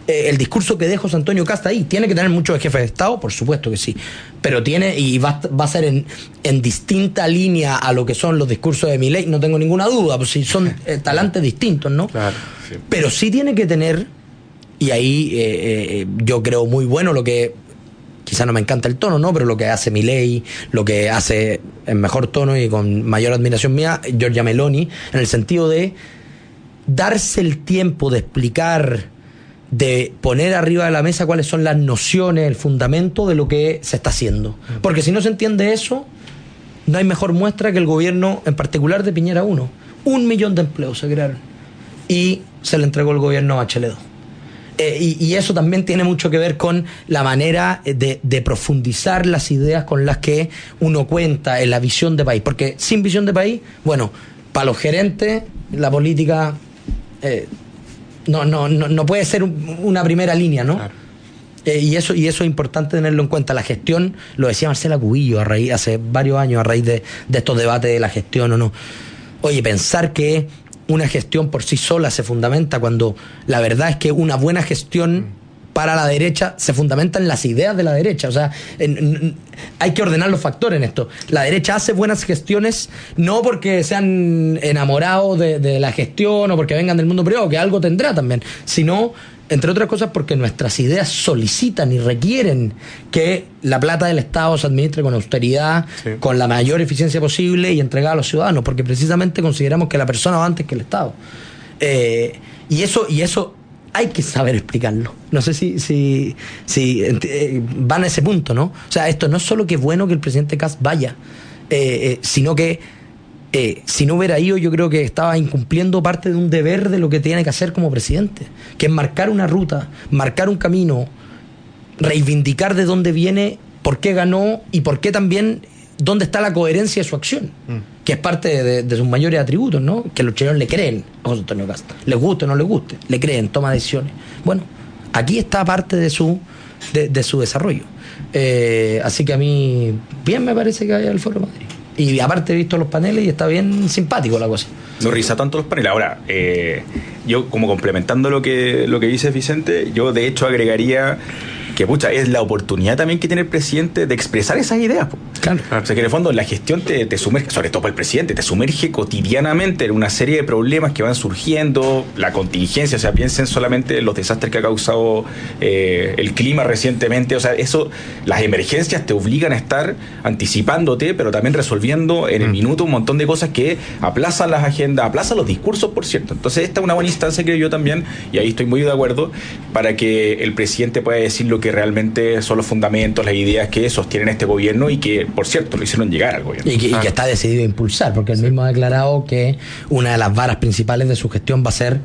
Eh, el discurso que deja José Antonio Cast ahí, ¿tiene que tener muchos jefes de Estado? Por supuesto que sí, pero tiene, y va, va a ser en, en distinta línea a lo que son los discursos de Milei, no tengo ninguna duda, pues si son eh, talantes distintos, ¿no? Claro, sí. Pero sí tiene que tener, y ahí eh, eh, yo creo muy bueno lo que, quizá no me encanta el tono, ¿no? Pero lo que hace Milei, lo que hace en mejor tono y con mayor admiración mía, Giorgia Meloni, en el sentido de darse el tiempo de explicar, de poner arriba de la mesa cuáles son las nociones, el fundamento de lo que se está haciendo. Porque si no se entiende eso, no hay mejor muestra que el gobierno, en particular de Piñera uno. Un millón de empleos se crearon. Y se le entregó el gobierno a Bachelet dos. Eh, y, y eso también tiene mucho que ver con la manera de, de profundizar las ideas con las que uno cuenta en la visión de país. Porque sin visión de país, bueno, para los gerentes, la política... Eh, No, no, no, no puede ser un, una primera línea, ¿no? Claro. Eh, y eso y eso es importante tenerlo en cuenta. La gestión, lo decía Marcela Cubillo a raíz, hace varios años a raíz de, de estos debates de la gestión o no. Oye, pensar que una gestión por sí sola se fundamenta cuando la verdad es que una buena gestión para la derecha se fundamenta en las ideas de la derecha. O sea, en, en, hay que ordenar los factores en esto. La derecha hace buenas gestiones no porque sean enamorados de, de la gestión o porque vengan del mundo privado, que algo tendrá también, sino, entre otras cosas, porque nuestras ideas solicitan y requieren que la plata del Estado se administre con austeridad, sí, con la mayor eficiencia posible y entregada a los ciudadanos, porque precisamente consideramos que la persona va antes que el Estado. Eh, y eso, y eso hay que saber explicarlo. No sé si, si, si eh, van a ese punto, ¿no? O sea, esto no es solo que es bueno que el presidente Kast vaya, eh, eh, sino que eh, si no hubiera ido, yo creo que estaba incumpliendo parte de un deber de lo que tiene que hacer como presidente, que es marcar una ruta, marcar un camino, reivindicar de dónde viene, por qué ganó y por qué también, dónde está la coherencia de su acción, mm. que es parte de, de sus mayores atributos, ¿no? Que los chilenos le creen a José Antonio Kast, les guste o no les guste, le creen, toma decisiones. Bueno, aquí está parte de su de, de su desarrollo. Eh, así que a mí bien me parece que vaya al Foro Madrid. Y aparte he visto los paneles y está bien simpático la cosa. No risa tanto los paneles. Ahora, eh, yo como complementando lo que lo que dice Vicente, yo de hecho agregaría que pucha, es la oportunidad también que tiene el presidente de expresar esas ideas. Claro. O sea, que en el fondo la gestión te, te sumerge, sobre todo para el presidente, te sumerge cotidianamente en una serie de problemas que van surgiendo, la contingencia, o sea, piensen solamente en los desastres que ha causado eh, el clima recientemente, o sea, eso, las emergencias te obligan a estar anticipándote, pero también resolviendo en el minuto un montón de cosas que aplazan las agendas, aplazan los discursos, por cierto. Entonces esta es una buena instancia, creo yo también, y ahí estoy muy de acuerdo, para que el presidente pueda decir lo que que realmente son los fundamentos, las ideas que sostienen este gobierno y que, por cierto, lo hicieron llegar al gobierno. Y que, y que está decidido a impulsar, porque él mismo ha declarado que una de las varas principales de su gestión va a ser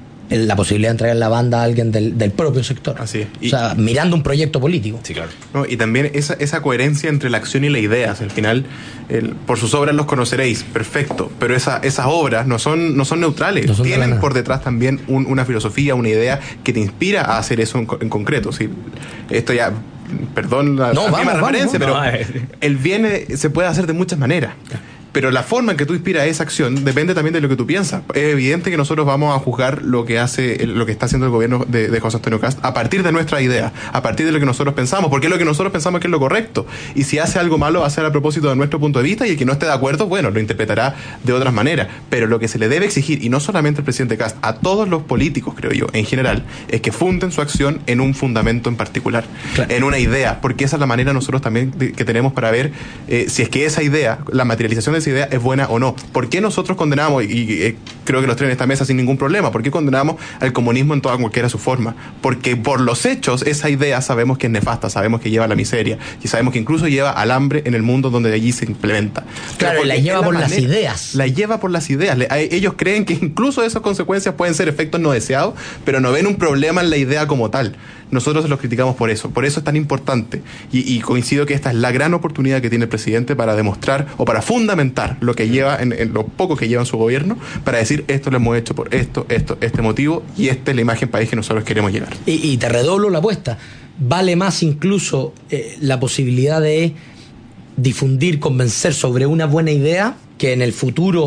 la posibilidad de entregar la banda a alguien del, del propio sector. Así es. O sea, mirando un proyecto político. Sí, claro. No, y también esa, esa coherencia entre la acción y la idea. Al final, el, por sus obras los conoceréis, perfecto, pero esa, esas obras no son, no son neutrales. No son Tienen de por detrás también un, una filosofía, una idea que te inspira a hacer eso en, en concreto. ¿Sí? Esto ya... Perdón la, no, la vamos, referencia, vamos, no. pero el bien se puede hacer de muchas maneras. Pero la forma en que tú inspiras esa acción depende también de lo que tú piensas. Es evidente que nosotros vamos a juzgar lo que hace, lo que está haciendo el gobierno de, de José Antonio Kast a partir de nuestra idea, a partir de lo que nosotros pensamos, porque es lo que nosotros pensamos que es lo correcto. Y si hace algo malo, va a ser a propósito de nuestro punto de vista, y el que no esté de acuerdo, bueno, lo interpretará de otras maneras. Pero lo que se le debe exigir, y no solamente al presidente Kast, a todos los políticos, creo yo, en general, es que funden su acción en un fundamento en particular, claro, en una idea, porque esa es la manera nosotros también de, que tenemos para ver eh, si es que esa idea, la materialización de esa idea es buena o no. ¿Por qué nosotros condenamos, y, y eh, creo que los tres en esta mesa sin ningún problema, por qué condenamos al comunismo en toda cualquiera su forma? Porque por los hechos esa idea sabemos que es nefasta, sabemos que lleva a la miseria y sabemos que incluso lleva al hambre en el mundo donde allí se implementa. Claro, la lleva por las ideas. La lleva por las ideas. Le, a, ellos creen que incluso esas consecuencias pueden ser efectos no deseados, pero no ven un problema en la idea como tal. Nosotros los criticamos por eso, por eso es tan importante, y, y coincido que esta es la gran oportunidad que tiene el presidente para demostrar o para fundamentar lo que lleva en, en lo poco que lleva en su gobierno, para decir esto lo hemos hecho por esto, esto, este motivo, y esta es la imagen país que nosotros queremos llegar. Y, y te redoblo la apuesta, vale más incluso eh, la posibilidad de difundir, convencer sobre una buena idea, que en el futuro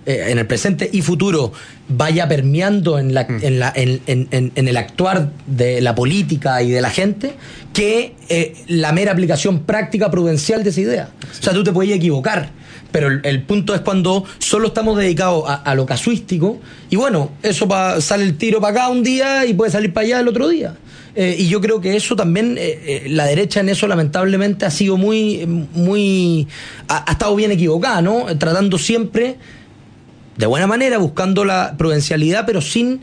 eh, en el presente y futuro, vaya permeando en, la, mm. en, la, en, en, en el actuar de la política y de la gente, que eh, la mera aplicación práctica prudencial de esa idea. Sí. O sea, tú te puedes equivocar, pero el, el punto es cuando solo estamos dedicados a, a lo casuístico, y bueno, eso pa, sale el tiro para acá un día y puede salir para allá el otro día. Eh, y yo creo que eso también, eh, eh, la derecha en eso lamentablemente ha sido muy, muy, ha, ha estado bien equivocada, ¿no? Tratando siempre de buena manera, buscando la prudencialidad, pero sin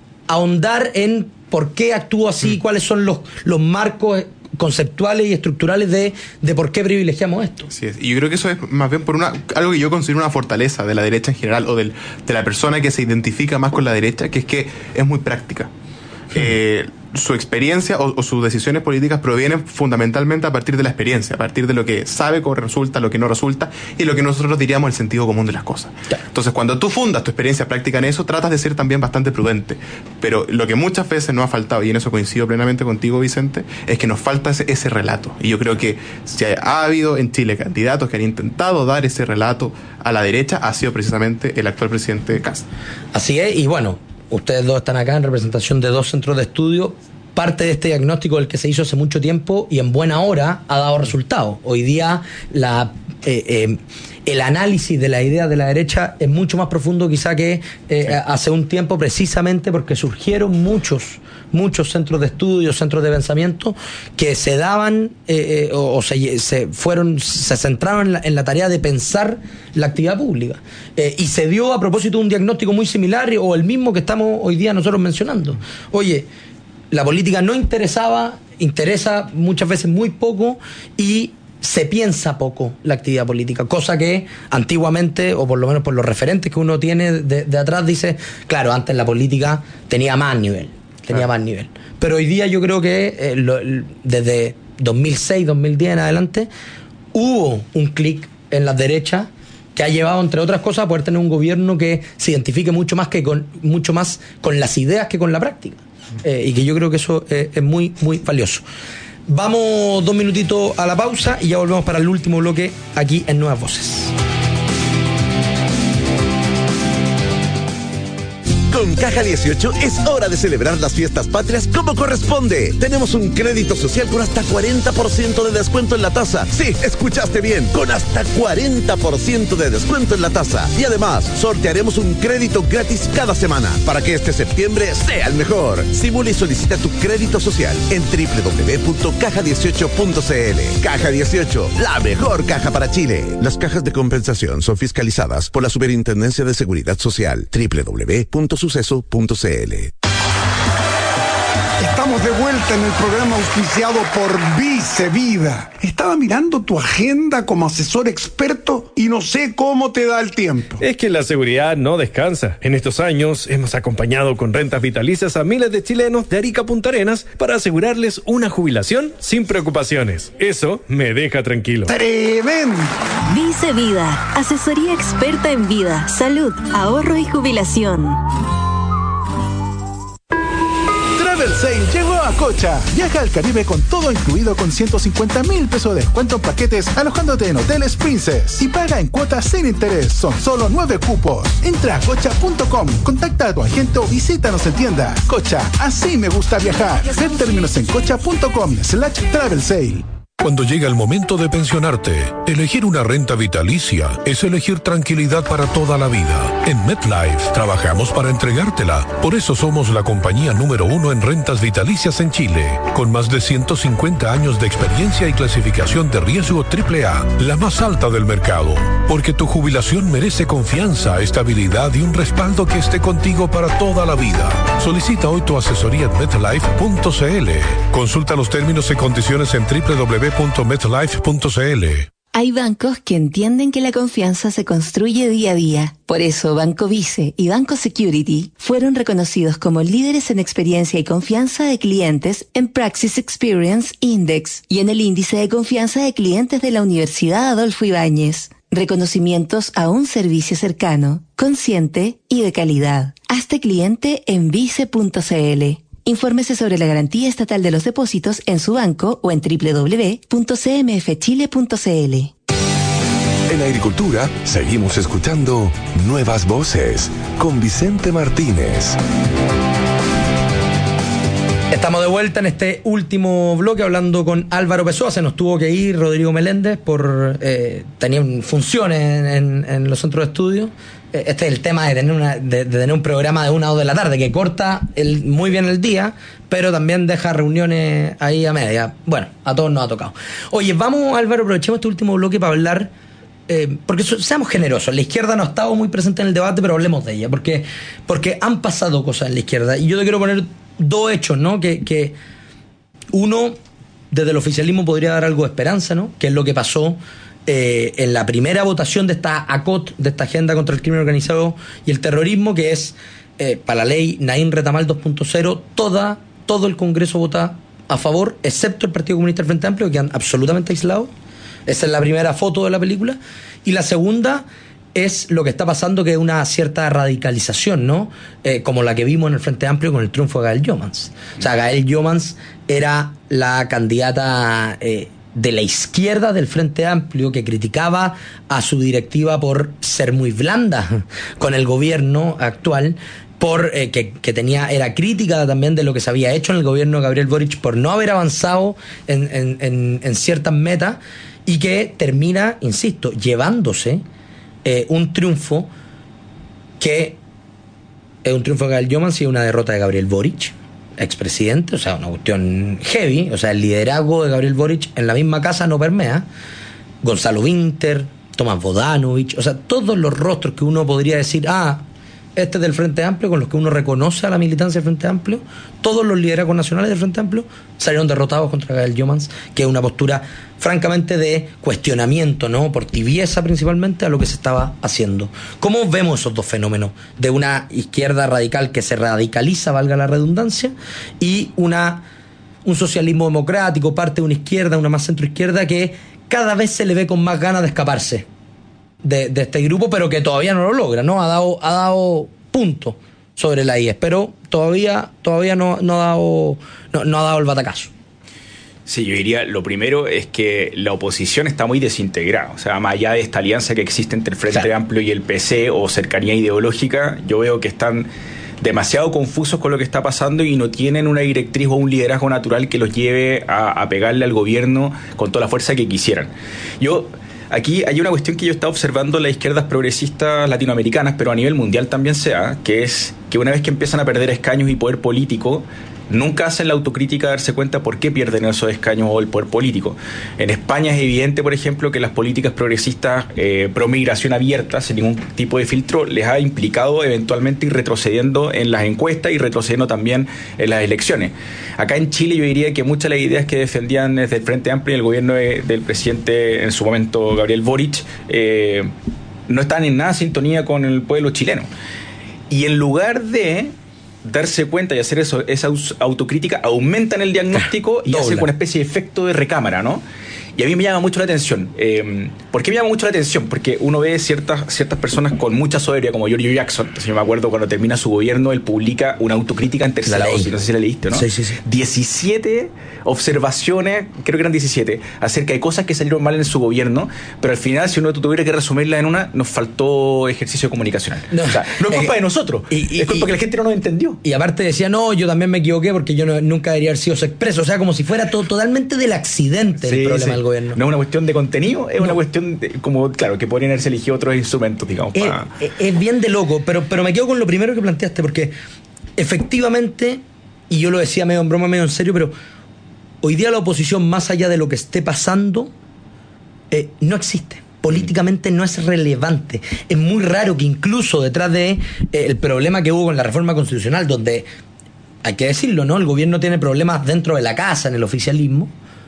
ahondar en por qué actúo así, mm. cuáles son los, los marcos conceptuales y estructurales de, de por qué privilegiamos esto. Así es. Y yo creo que eso es más bien por una algo que yo considero una fortaleza de la derecha en general, o del, de la persona que se identifica más con la derecha, que es que es muy práctica. Sí. Eh, su experiencia o, o sus decisiones políticas provienen fundamentalmente a partir de la experiencia, a partir de lo que sabe, cómo resulta, lo que no resulta, y lo que nosotros diríamos el sentido común de las cosas. Claro. Entonces, cuando tú fundas tu experiencia práctica en eso, tratas de ser también bastante prudente. Pero lo que muchas veces nos ha faltado, y en eso coincido plenamente contigo, Vicente, es que nos falta ese, ese relato. Y yo creo que si ha habido en Chile candidatos que han intentado dar ese relato a la derecha, ha sido precisamente el actual presidente Kast. Así es, y bueno, ustedes dos están acá en representación de dos centros de estudio. Parte de este diagnóstico del que se hizo hace mucho tiempo y en buena hora ha dado resultados. Hoy día la, eh, eh, el análisis de la idea de la derecha es mucho más profundo quizá que eh, sí. hace un tiempo, precisamente porque surgieron muchos muchos centros de estudio, centros de pensamiento que se daban eh, eh, o, o se, se fueron, se centraron en la, en la tarea de pensar la actividad pública. Eh, y se dio a propósito un diagnóstico muy similar o el mismo que estamos hoy día nosotros mencionando. Oye, la política no interesaba, interesa muchas veces muy poco y se piensa poco la actividad política, cosa que antiguamente, o por lo menos por los referentes que uno tiene de, de atrás, dice, claro, antes la política tenía más nivel, tenía más nivel. Pero hoy día yo creo que eh, lo, desde dos mil seis, dos mil diez en adelante, hubo un clic en las derechas que ha llevado, entre otras cosas, a poder tener un gobierno que se identifique mucho más que con mucho más con las ideas que con la práctica. Eh, y que yo creo que eso eh, es muy, muy valioso. Vamos dos minutitos a la pausa y ya volvemos para el último bloque aquí en Nuevas Voces. Con Caja dieciocho es hora de celebrar las fiestas patrias como corresponde. Tenemos un crédito social con hasta cuarenta por ciento de descuento en la tasa. Sí, escuchaste bien, con hasta cuarenta por ciento de descuento en la tasa. Y además, sortearemos un crédito gratis cada semana para que este septiembre sea el mejor. Simula y solicita tu crédito social en doble u doble u doble u punto caja dieciocho punto c l. Caja dieciocho, la mejor caja para Chile. Las cajas de compensación son fiscalizadas por la Superintendencia de Seguridad Social. doble u doble u doble u punto suceso punto c l. Estamos de vuelta en el programa auspiciado por Vice Vida. Estaba mirando tu agenda como asesor experto y no sé cómo te da el tiempo. Es que la seguridad no descansa. En estos años hemos acompañado con rentas vitalicias a miles de chilenos de Arica a Punta Arenas para asegurarles una jubilación sin preocupaciones. Eso me deja tranquilo. ¡Tremendo! Vice Vida, asesoría experta en vida, salud, ahorro y jubilación. Travel Sale llegó a Cocha. Viaja al Caribe con todo incluido con ciento cincuenta mil pesos de descuento en paquetes alojándote en hoteles Princess y paga en cuotas sin interés. Son solo nueve cupos. Entra a cocha punto com, contacta a tu agente o visítanos en tienda. Cocha, así me gusta viajar. Ver términos en cocha punto com slash travel sale. Cuando llega el momento de pensionarte, elegir una renta vitalicia es elegir tranquilidad para toda la vida. En MetLife trabajamos para entregártela. Por eso somos la compañía número uno en rentas vitalicias en Chile, con más de ciento cincuenta años de experiencia y clasificación de riesgo triple A, la más alta del mercado. Porque tu jubilación merece confianza, estabilidad y un respaldo que esté contigo para toda la vida. Solicita hoy tu asesoría en metlife punto c l. Consulta los términos y condiciones en doble u doble u doble u punto metlife punto c l. Hay bancos que entienden que la confianza se construye día a día. Por eso, Banco Vice y Banco Security fueron reconocidos como líderes en experiencia y confianza de clientes en Praxis Experience Index y en el índice de confianza de clientes de la Universidad Adolfo Ibáñez. Reconocimientos a un servicio cercano, consciente y de calidad. Hazte cliente en vice punto c l. Infórmese sobre la garantía estatal de los depósitos en su banco o en doble u doble u doble u punto c m f chile punto c l. En agricultura, seguimos escuchando Nuevas Voces con Vicente Martínez. Estamos de vuelta en este último bloque hablando con Álvaro Pessoa. Se nos tuvo que ir Rodrigo Meléndez por eh, tenían funciones en, en, en los centros de estudio. Este es el tema de tener una de, de tener un programa de una o dos de la tarde que corta el, muy bien el día, pero también deja reuniones ahí a media. Bueno, a todos nos ha tocado. Oye, vamos, Álvaro, aprovechemos este último bloque para hablar, eh, porque so, seamos generosos. La izquierda no ha estado muy presente en el debate, pero hablemos de ella, porque, porque han pasado cosas en la izquierda. Y yo te quiero poner dos hechos, ¿no? Que, que uno, desde el oficialismo podría dar algo de esperanza, ¿no? Que es lo que pasó eh, en la primera votación de esta A C O T, de esta Agenda contra el Crimen Organizado y el Terrorismo, que es, eh, para la ley Naín Retamal dos punto cero, toda, todo el Congreso vota a favor, excepto el Partido Comunista del Frente Amplio, que quedan absolutamente aislados. Esa es la primera foto de la película. Y la segunda es lo que está pasando, que es una cierta radicalización, ¿no? Eh, como la que vimos en el Frente Amplio con el triunfo de Gael Jomans. O sea, Gael Jomans era la candidata eh, de la izquierda del Frente Amplio, que criticaba a su directiva por ser muy blanda con el gobierno actual, por eh, que, que tenía era crítica también de lo que se había hecho en el gobierno de Gabriel Boric por no haber avanzado en, en, en, en ciertas metas, y que termina, insisto, llevándose Eh, un triunfo que es un triunfo de Gael Jomans y una derrota de Gabriel Boric, expresidente. O sea, una cuestión heavy. O sea, el liderazgo de Gabriel Boric en la misma casa no permea. Gonzalo Winter, Tomás Bodanovich, o sea, todos los rostros que uno podría decir, ah, este es del Frente Amplio, con los que uno reconoce a la militancia del Frente Amplio, todos los liderazgos nacionales del Frente Amplio salieron derrotados contra Gael Jomans, que es una postura francamente de cuestionamiento, ¿no? Por tibieza principalmente a lo que se estaba haciendo. ¿Cómo vemos esos dos fenómenos? De una izquierda radical que se radicaliza, valga la redundancia, y una un socialismo democrático, parte de una izquierda, una más centroizquierda, que cada vez se le ve con más ganas de escaparse De, de este grupo, pero que todavía no lo logra, ¿no? Ha dado, ha dado punto sobre la I E S, pero todavía, todavía no, no, ha dado, no, no ha dado el batacazo. Sí, yo diría, lo primero es que la oposición está muy desintegrada. O sea, más allá de esta alianza que existe entre el Frente sí. Amplio y el P C, o cercanía ideológica, yo veo que están demasiado confusos con lo que está pasando y no tienen una directriz o un liderazgo natural que los lleve a, a pegarle al gobierno con toda la fuerza que quisieran. Yo... Aquí hay una cuestión que yo he estado observando en las izquierdas progresistas latinoamericanas, pero a nivel mundial también se da, que es que una vez que empiezan a perder escaños y poder político, nunca hacen la autocrítica de darse cuenta por qué pierden esos escaños o el poder político. En España es evidente, por ejemplo, que las políticas progresistas eh, pro migración abierta, sin ningún tipo de filtro, les ha implicado eventualmente ir retrocediendo en las encuestas y retrocediendo también en las elecciones. Acá en Chile yo diría que muchas de las ideas que defendían desde el Frente Amplio y el gobierno de, del presidente en su momento Gabriel Boric eh, no están en nada sintonía con el pueblo chileno. Y en lugar de darse cuenta y hacer eso, esa autocrítica, aumentan el diagnóstico y hacen una especie de efecto de recámara, ¿no? Y a mí me llama mucho la atención. Eh, ¿Por qué me llama mucho la atención? Porque uno ve ciertas, ciertas personas con mucha soberbia, como Giorgio Jackson. Entonces yo me acuerdo cuando termina su gobierno, él publica una autocrítica en tercera dosis. No sé si la leíste, ¿no? Sí, sí, sí. diecisiete observaciones, creo que eran diecisiete, acerca de cosas que salieron mal en su gobierno, pero al final, si uno tuviera que resumirla en una, nos faltó ejercicio comunicacional. No, o sea, no es culpa eh, de nosotros, y, y, es culpa y, que la gente no nos entendió. Y aparte decía, no, yo también me equivoqué porque yo no, nunca debería haber sido expreso. O sea, como si fuera todo, totalmente del accidente sí, el problema sí. del gobierno. No es una cuestión de contenido, es no. una cuestión de, como, claro, que podrían haberse elegido otros instrumentos, digamos. Es, para... es, es bien de loco, pero, pero me quedo con lo primero que planteaste, porque efectivamente, y yo lo decía medio en broma, medio en serio, pero hoy día la oposición, más allá de lo que esté pasando, eh, no existe. Políticamente no es relevante. Es muy raro que incluso detrás de eh, el problema que hubo con la reforma constitucional, donde, hay que decirlo, ¿no? El gobierno tiene problemas dentro de la casa, en el oficialismo,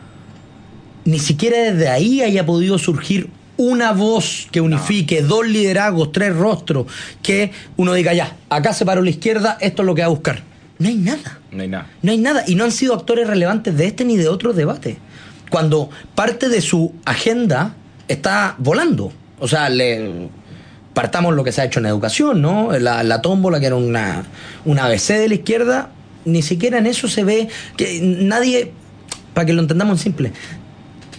ni siquiera desde ahí haya podido surgir una voz que unifique, no. dos liderazgos, tres rostros, que uno diga, ya, acá se paró la izquierda, esto es lo que va a buscar. No hay nada. No hay nada. No hay nada. Y no han sido actores relevantes de este ni de otros debates. Cuando parte de su agenda está volando. O sea, le partamos lo que se ha hecho en educación, ¿no? La, la tómbola, que era una, una A B C de la izquierda, ni siquiera en eso se ve que nadie, para que lo entendamos en simple,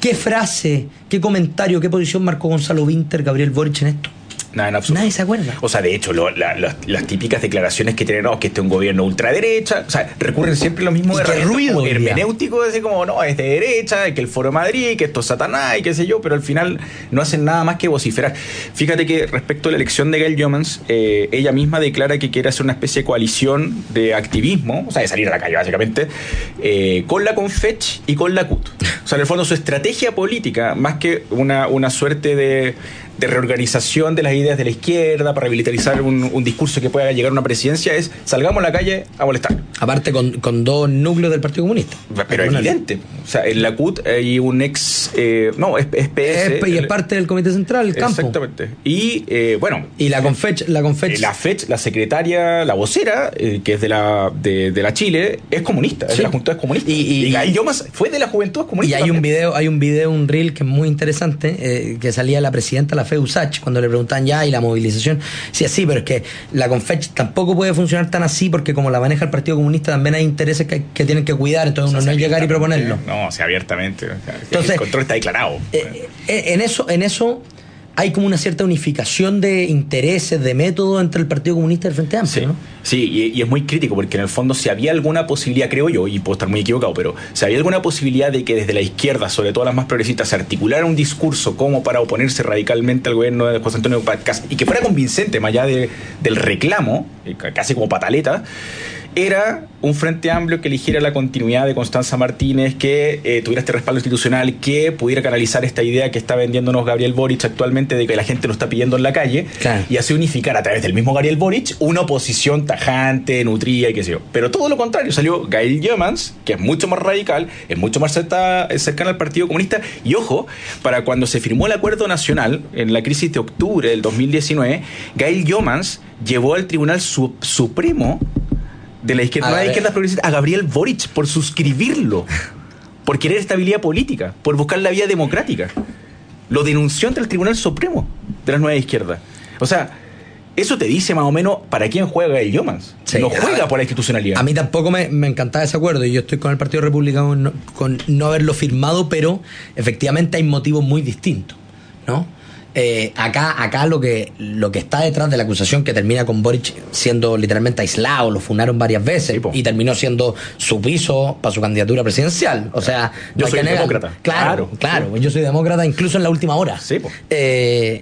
¿Qué frase, qué comentario, qué posición marcó Gonzalo Winter, Gabriel Boric en esto? Nada, en absoluto. Nadie se acuerda. O sea, de hecho, lo, la, la, las típicas declaraciones que tienen, no, que este es un gobierno ultraderecha, o sea, recurren siempre a lo mismo de ruido hermenéutico, de decir como, no, es de derecha, que el Foro de Madrid, que esto es Satanás y qué sé yo, pero al final no hacen nada más que vociferar. Fíjate que respecto a la elección de Gail Youmans, eh, ella misma declara que quiere hacer una especie de coalición de activismo, o sea, de salir a la calle básicamente, eh, con la Confech y con la C U T. O sea, en el fondo su estrategia política, más que una, una suerte de... de reorganización de las ideas de la izquierda para revitalizar un, un discurso que pueda llegar a una presidencia, es salgamos a la calle a molestar. Aparte con, con dos núcleos del Partido Comunista. Pero es evidente. O sea, en la C U T hay un ex... Eh, no, es, es P S. Es, y es parte del Comité Central, el campo. Exactamente. Y, eh, bueno... Y la Confech... La Confech, la, Fech, la secretaria, la vocera, eh, que es de la de, de la Chile, es comunista, es sí. de la Juventud Comunista. Y, y, y Gail Youmans fue de la Juventud Comunista. Y hay también. un video, hay un video, un reel que es muy interesante, eh, que salía la presidenta, la FEUSACH, cuando le preguntan ya y la movilización, sí, sí, pero es que la Confech tampoco puede funcionar tan así porque como la maneja el Partido Comunista también hay intereses que, que tienen que cuidar, entonces uno o sea, no es llegar y proponerlo. No, o sea, abiertamente. O sea, entonces, el control está declarado. Eh, en eso, en eso hay como una cierta unificación de intereses, de métodos entre el Partido Comunista y el Frente Amplio, sí, ¿no? Sí, y, y es muy crítico porque en el fondo si había alguna posibilidad, creo yo, y puedo estar muy equivocado, pero si había alguna posibilidad de que desde la izquierda, sobre todo las más progresistas, se articulara un discurso como para oponerse radicalmente al gobierno de José Antonio Paz y que fuera convincente más allá de, del reclamo, casi como pataleta, era un Frente Amplio que eligiera la continuidad de Constanza Martínez, que eh, tuviera este respaldo institucional, que pudiera canalizar esta idea que está vendiéndonos Gabriel Boric actualmente de que la gente lo está pidiendo en la calle, claro. Y así unificar a través del mismo Gabriel Boric una oposición tajante, nutrida y qué sé yo. Pero todo lo contrario, salió Gail Youmans, que es mucho más radical, es mucho más cerca, cercana al Partido Comunista, y ojo, para cuando se firmó el Acuerdo Nacional en la crisis de octubre del dos mil diecinueve, Gail Youmans llevó al Tribunal Su- Supremo de la izquierda, a, la izquierda progresista, a Gabriel Boric por suscribirlo, por querer estabilidad política, por buscar la vía democrática. Lo denunció ante el Tribunal Supremo de la nueva izquierda. O sea, eso te dice más o menos para quién juega Gail Youmans. Sí, no juega por la institucionalidad. A mí tampoco me, me encantaba ese acuerdo y yo estoy con el Partido Republicano no, con no haberlo firmado, pero efectivamente hay motivos muy distintos, ¿no? Eh, acá acá lo que lo que está detrás de la acusación que termina con Boric siendo literalmente aislado, lo funaron varias veces sí, y terminó siendo su piso para su candidatura presidencial. O sea, yo no soy demócrata. Claro, claro, claro. Yo soy demócrata incluso en la última hora. Sí, eh,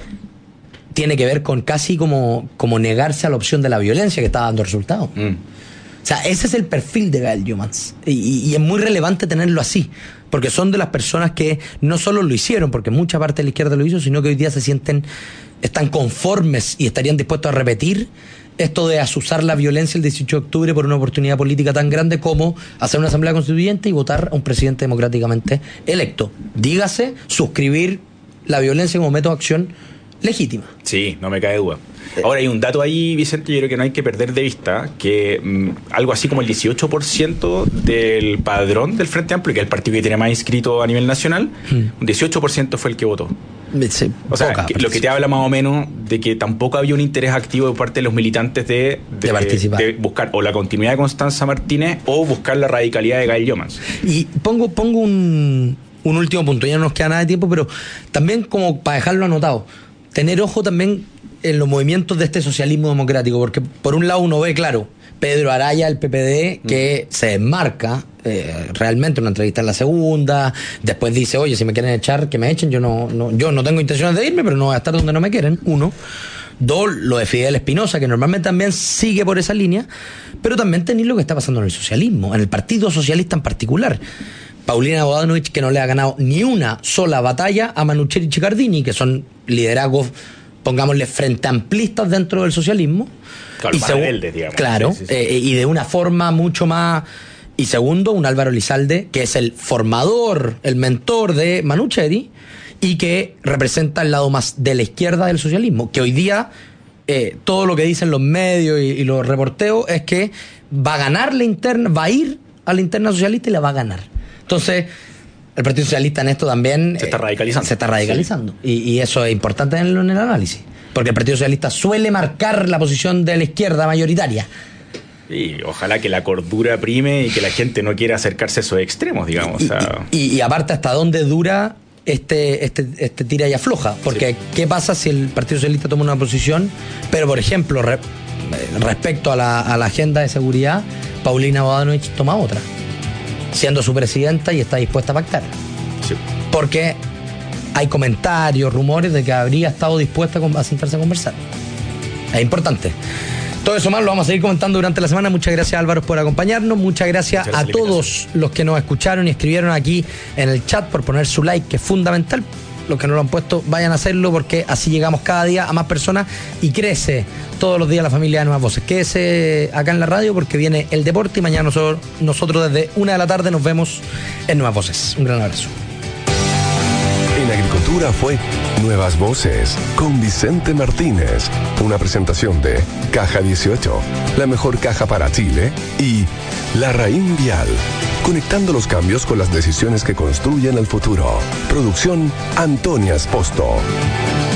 tiene que ver con casi como, como negarse a la opción de la violencia que está dando resultados. Mm. O sea, ese es el perfil de Gail Youmans y, y, y es muy relevante tenerlo así. Porque son de las personas que no solo lo hicieron, porque mucha parte de la izquierda lo hizo, sino que hoy día se sienten, están conformes y estarían dispuestos a repetir esto de asusar la violencia el dieciocho de octubre por una oportunidad política tan grande como hacer una asamblea constituyente y votar a un presidente democráticamente electo. Dígase, suscribir la violencia como método de acción legítima. Sí, no me cae duda. Ahora hay un dato ahí, Vicente, yo creo que no hay que perder de vista, que mmm, algo así como el dieciocho por ciento del padrón del Frente Amplio, que es el partido que tiene más inscrito a nivel nacional, hmm. un dieciocho por ciento fue el que votó. Sí, o sea, que, lo que te habla más o menos de que tampoco había un interés activo de parte de los militantes de, de, de participar, de buscar o la continuidad de Constanza Martínez o buscar la radicalidad de Gail Youmans. Y pongo, pongo un, un último punto, ya no nos queda nada de tiempo, pero también como para dejarlo anotado, tener ojo también en los movimientos de este socialismo democrático, porque por un lado uno ve, claro, Pedro Araya, el P P D, que mm. se desmarca eh, realmente una entrevista en La Segunda, después dice, oye, si me quieren echar, que me echen, yo no, no, yo no tengo intenciones de irme, pero no voy a estar donde no me quieren, uno. Dos, lo de Fidel Espinosa, que normalmente también sigue por esa línea, pero también tenéis lo que está pasando en el socialismo, en el Partido Socialista en particular. Paulina Bodanovich, que no le ha ganado ni una sola batalla a Manucheri y Cicardini, que son liderazgos, pongámosle, frente amplistas dentro del socialismo. Claro, y segu- rebeldes, digamos. Claro, sí, sí, sí. Eh, y de una forma mucho más... Y segundo, un Álvaro Elizalde, que es el formador, el mentor de Manucheri, y que representa el lado más de la izquierda del socialismo, que hoy día eh, todo lo que dicen los medios y, y los reporteos es que va a ganar la interna, va a ir a la interna socialista y la va a ganar. Entonces, el Partido Socialista en esto también se está radicalizando. Eh, se está radicalizando. Sí. Y, y eso es importante en el, en el análisis. Porque el Partido Socialista suele marcar la posición de la izquierda mayoritaria. Y ojalá que la cordura prime y que la gente no quiera acercarse a esos extremos, digamos. Y, o sea. y, y, y aparte, ¿hasta dónde dura este, este, este tira y afloja? Porque sí. ¿Qué pasa si el Partido Socialista toma una posición? Pero, por ejemplo, re, respecto a la, a la agenda de seguridad, Paulina Bodanovich toma otra, siendo su presidenta y está dispuesta a pactar. Sí. Porque hay comentarios, rumores de que habría estado dispuesta a sentarse a conversar. Es importante. Todo eso más lo vamos a seguir comentando durante la semana. Muchas gracias, Álvaro, por acompañarnos. Muchas gracias, Muchas gracias a todos los que nos escucharon y escribieron aquí en el chat por poner su like, que es fundamental. Los que no lo han puesto, vayan a hacerlo, porque así llegamos cada día a más personas y crece todos los días la familia de Nuevas Voces. Quédese acá en la radio porque viene el deporte y mañana nosotros, nosotros desde una de la tarde nos vemos en Nuevas Voces. Un gran abrazo. En Agricultura fue Nuevas Voces con Vicente Martínez. Una presentación de Caja dieciocho, la mejor caja para Chile, y La Raín Vial, conectando los cambios con las decisiones que construyen el futuro. Producción Antonia Esposto.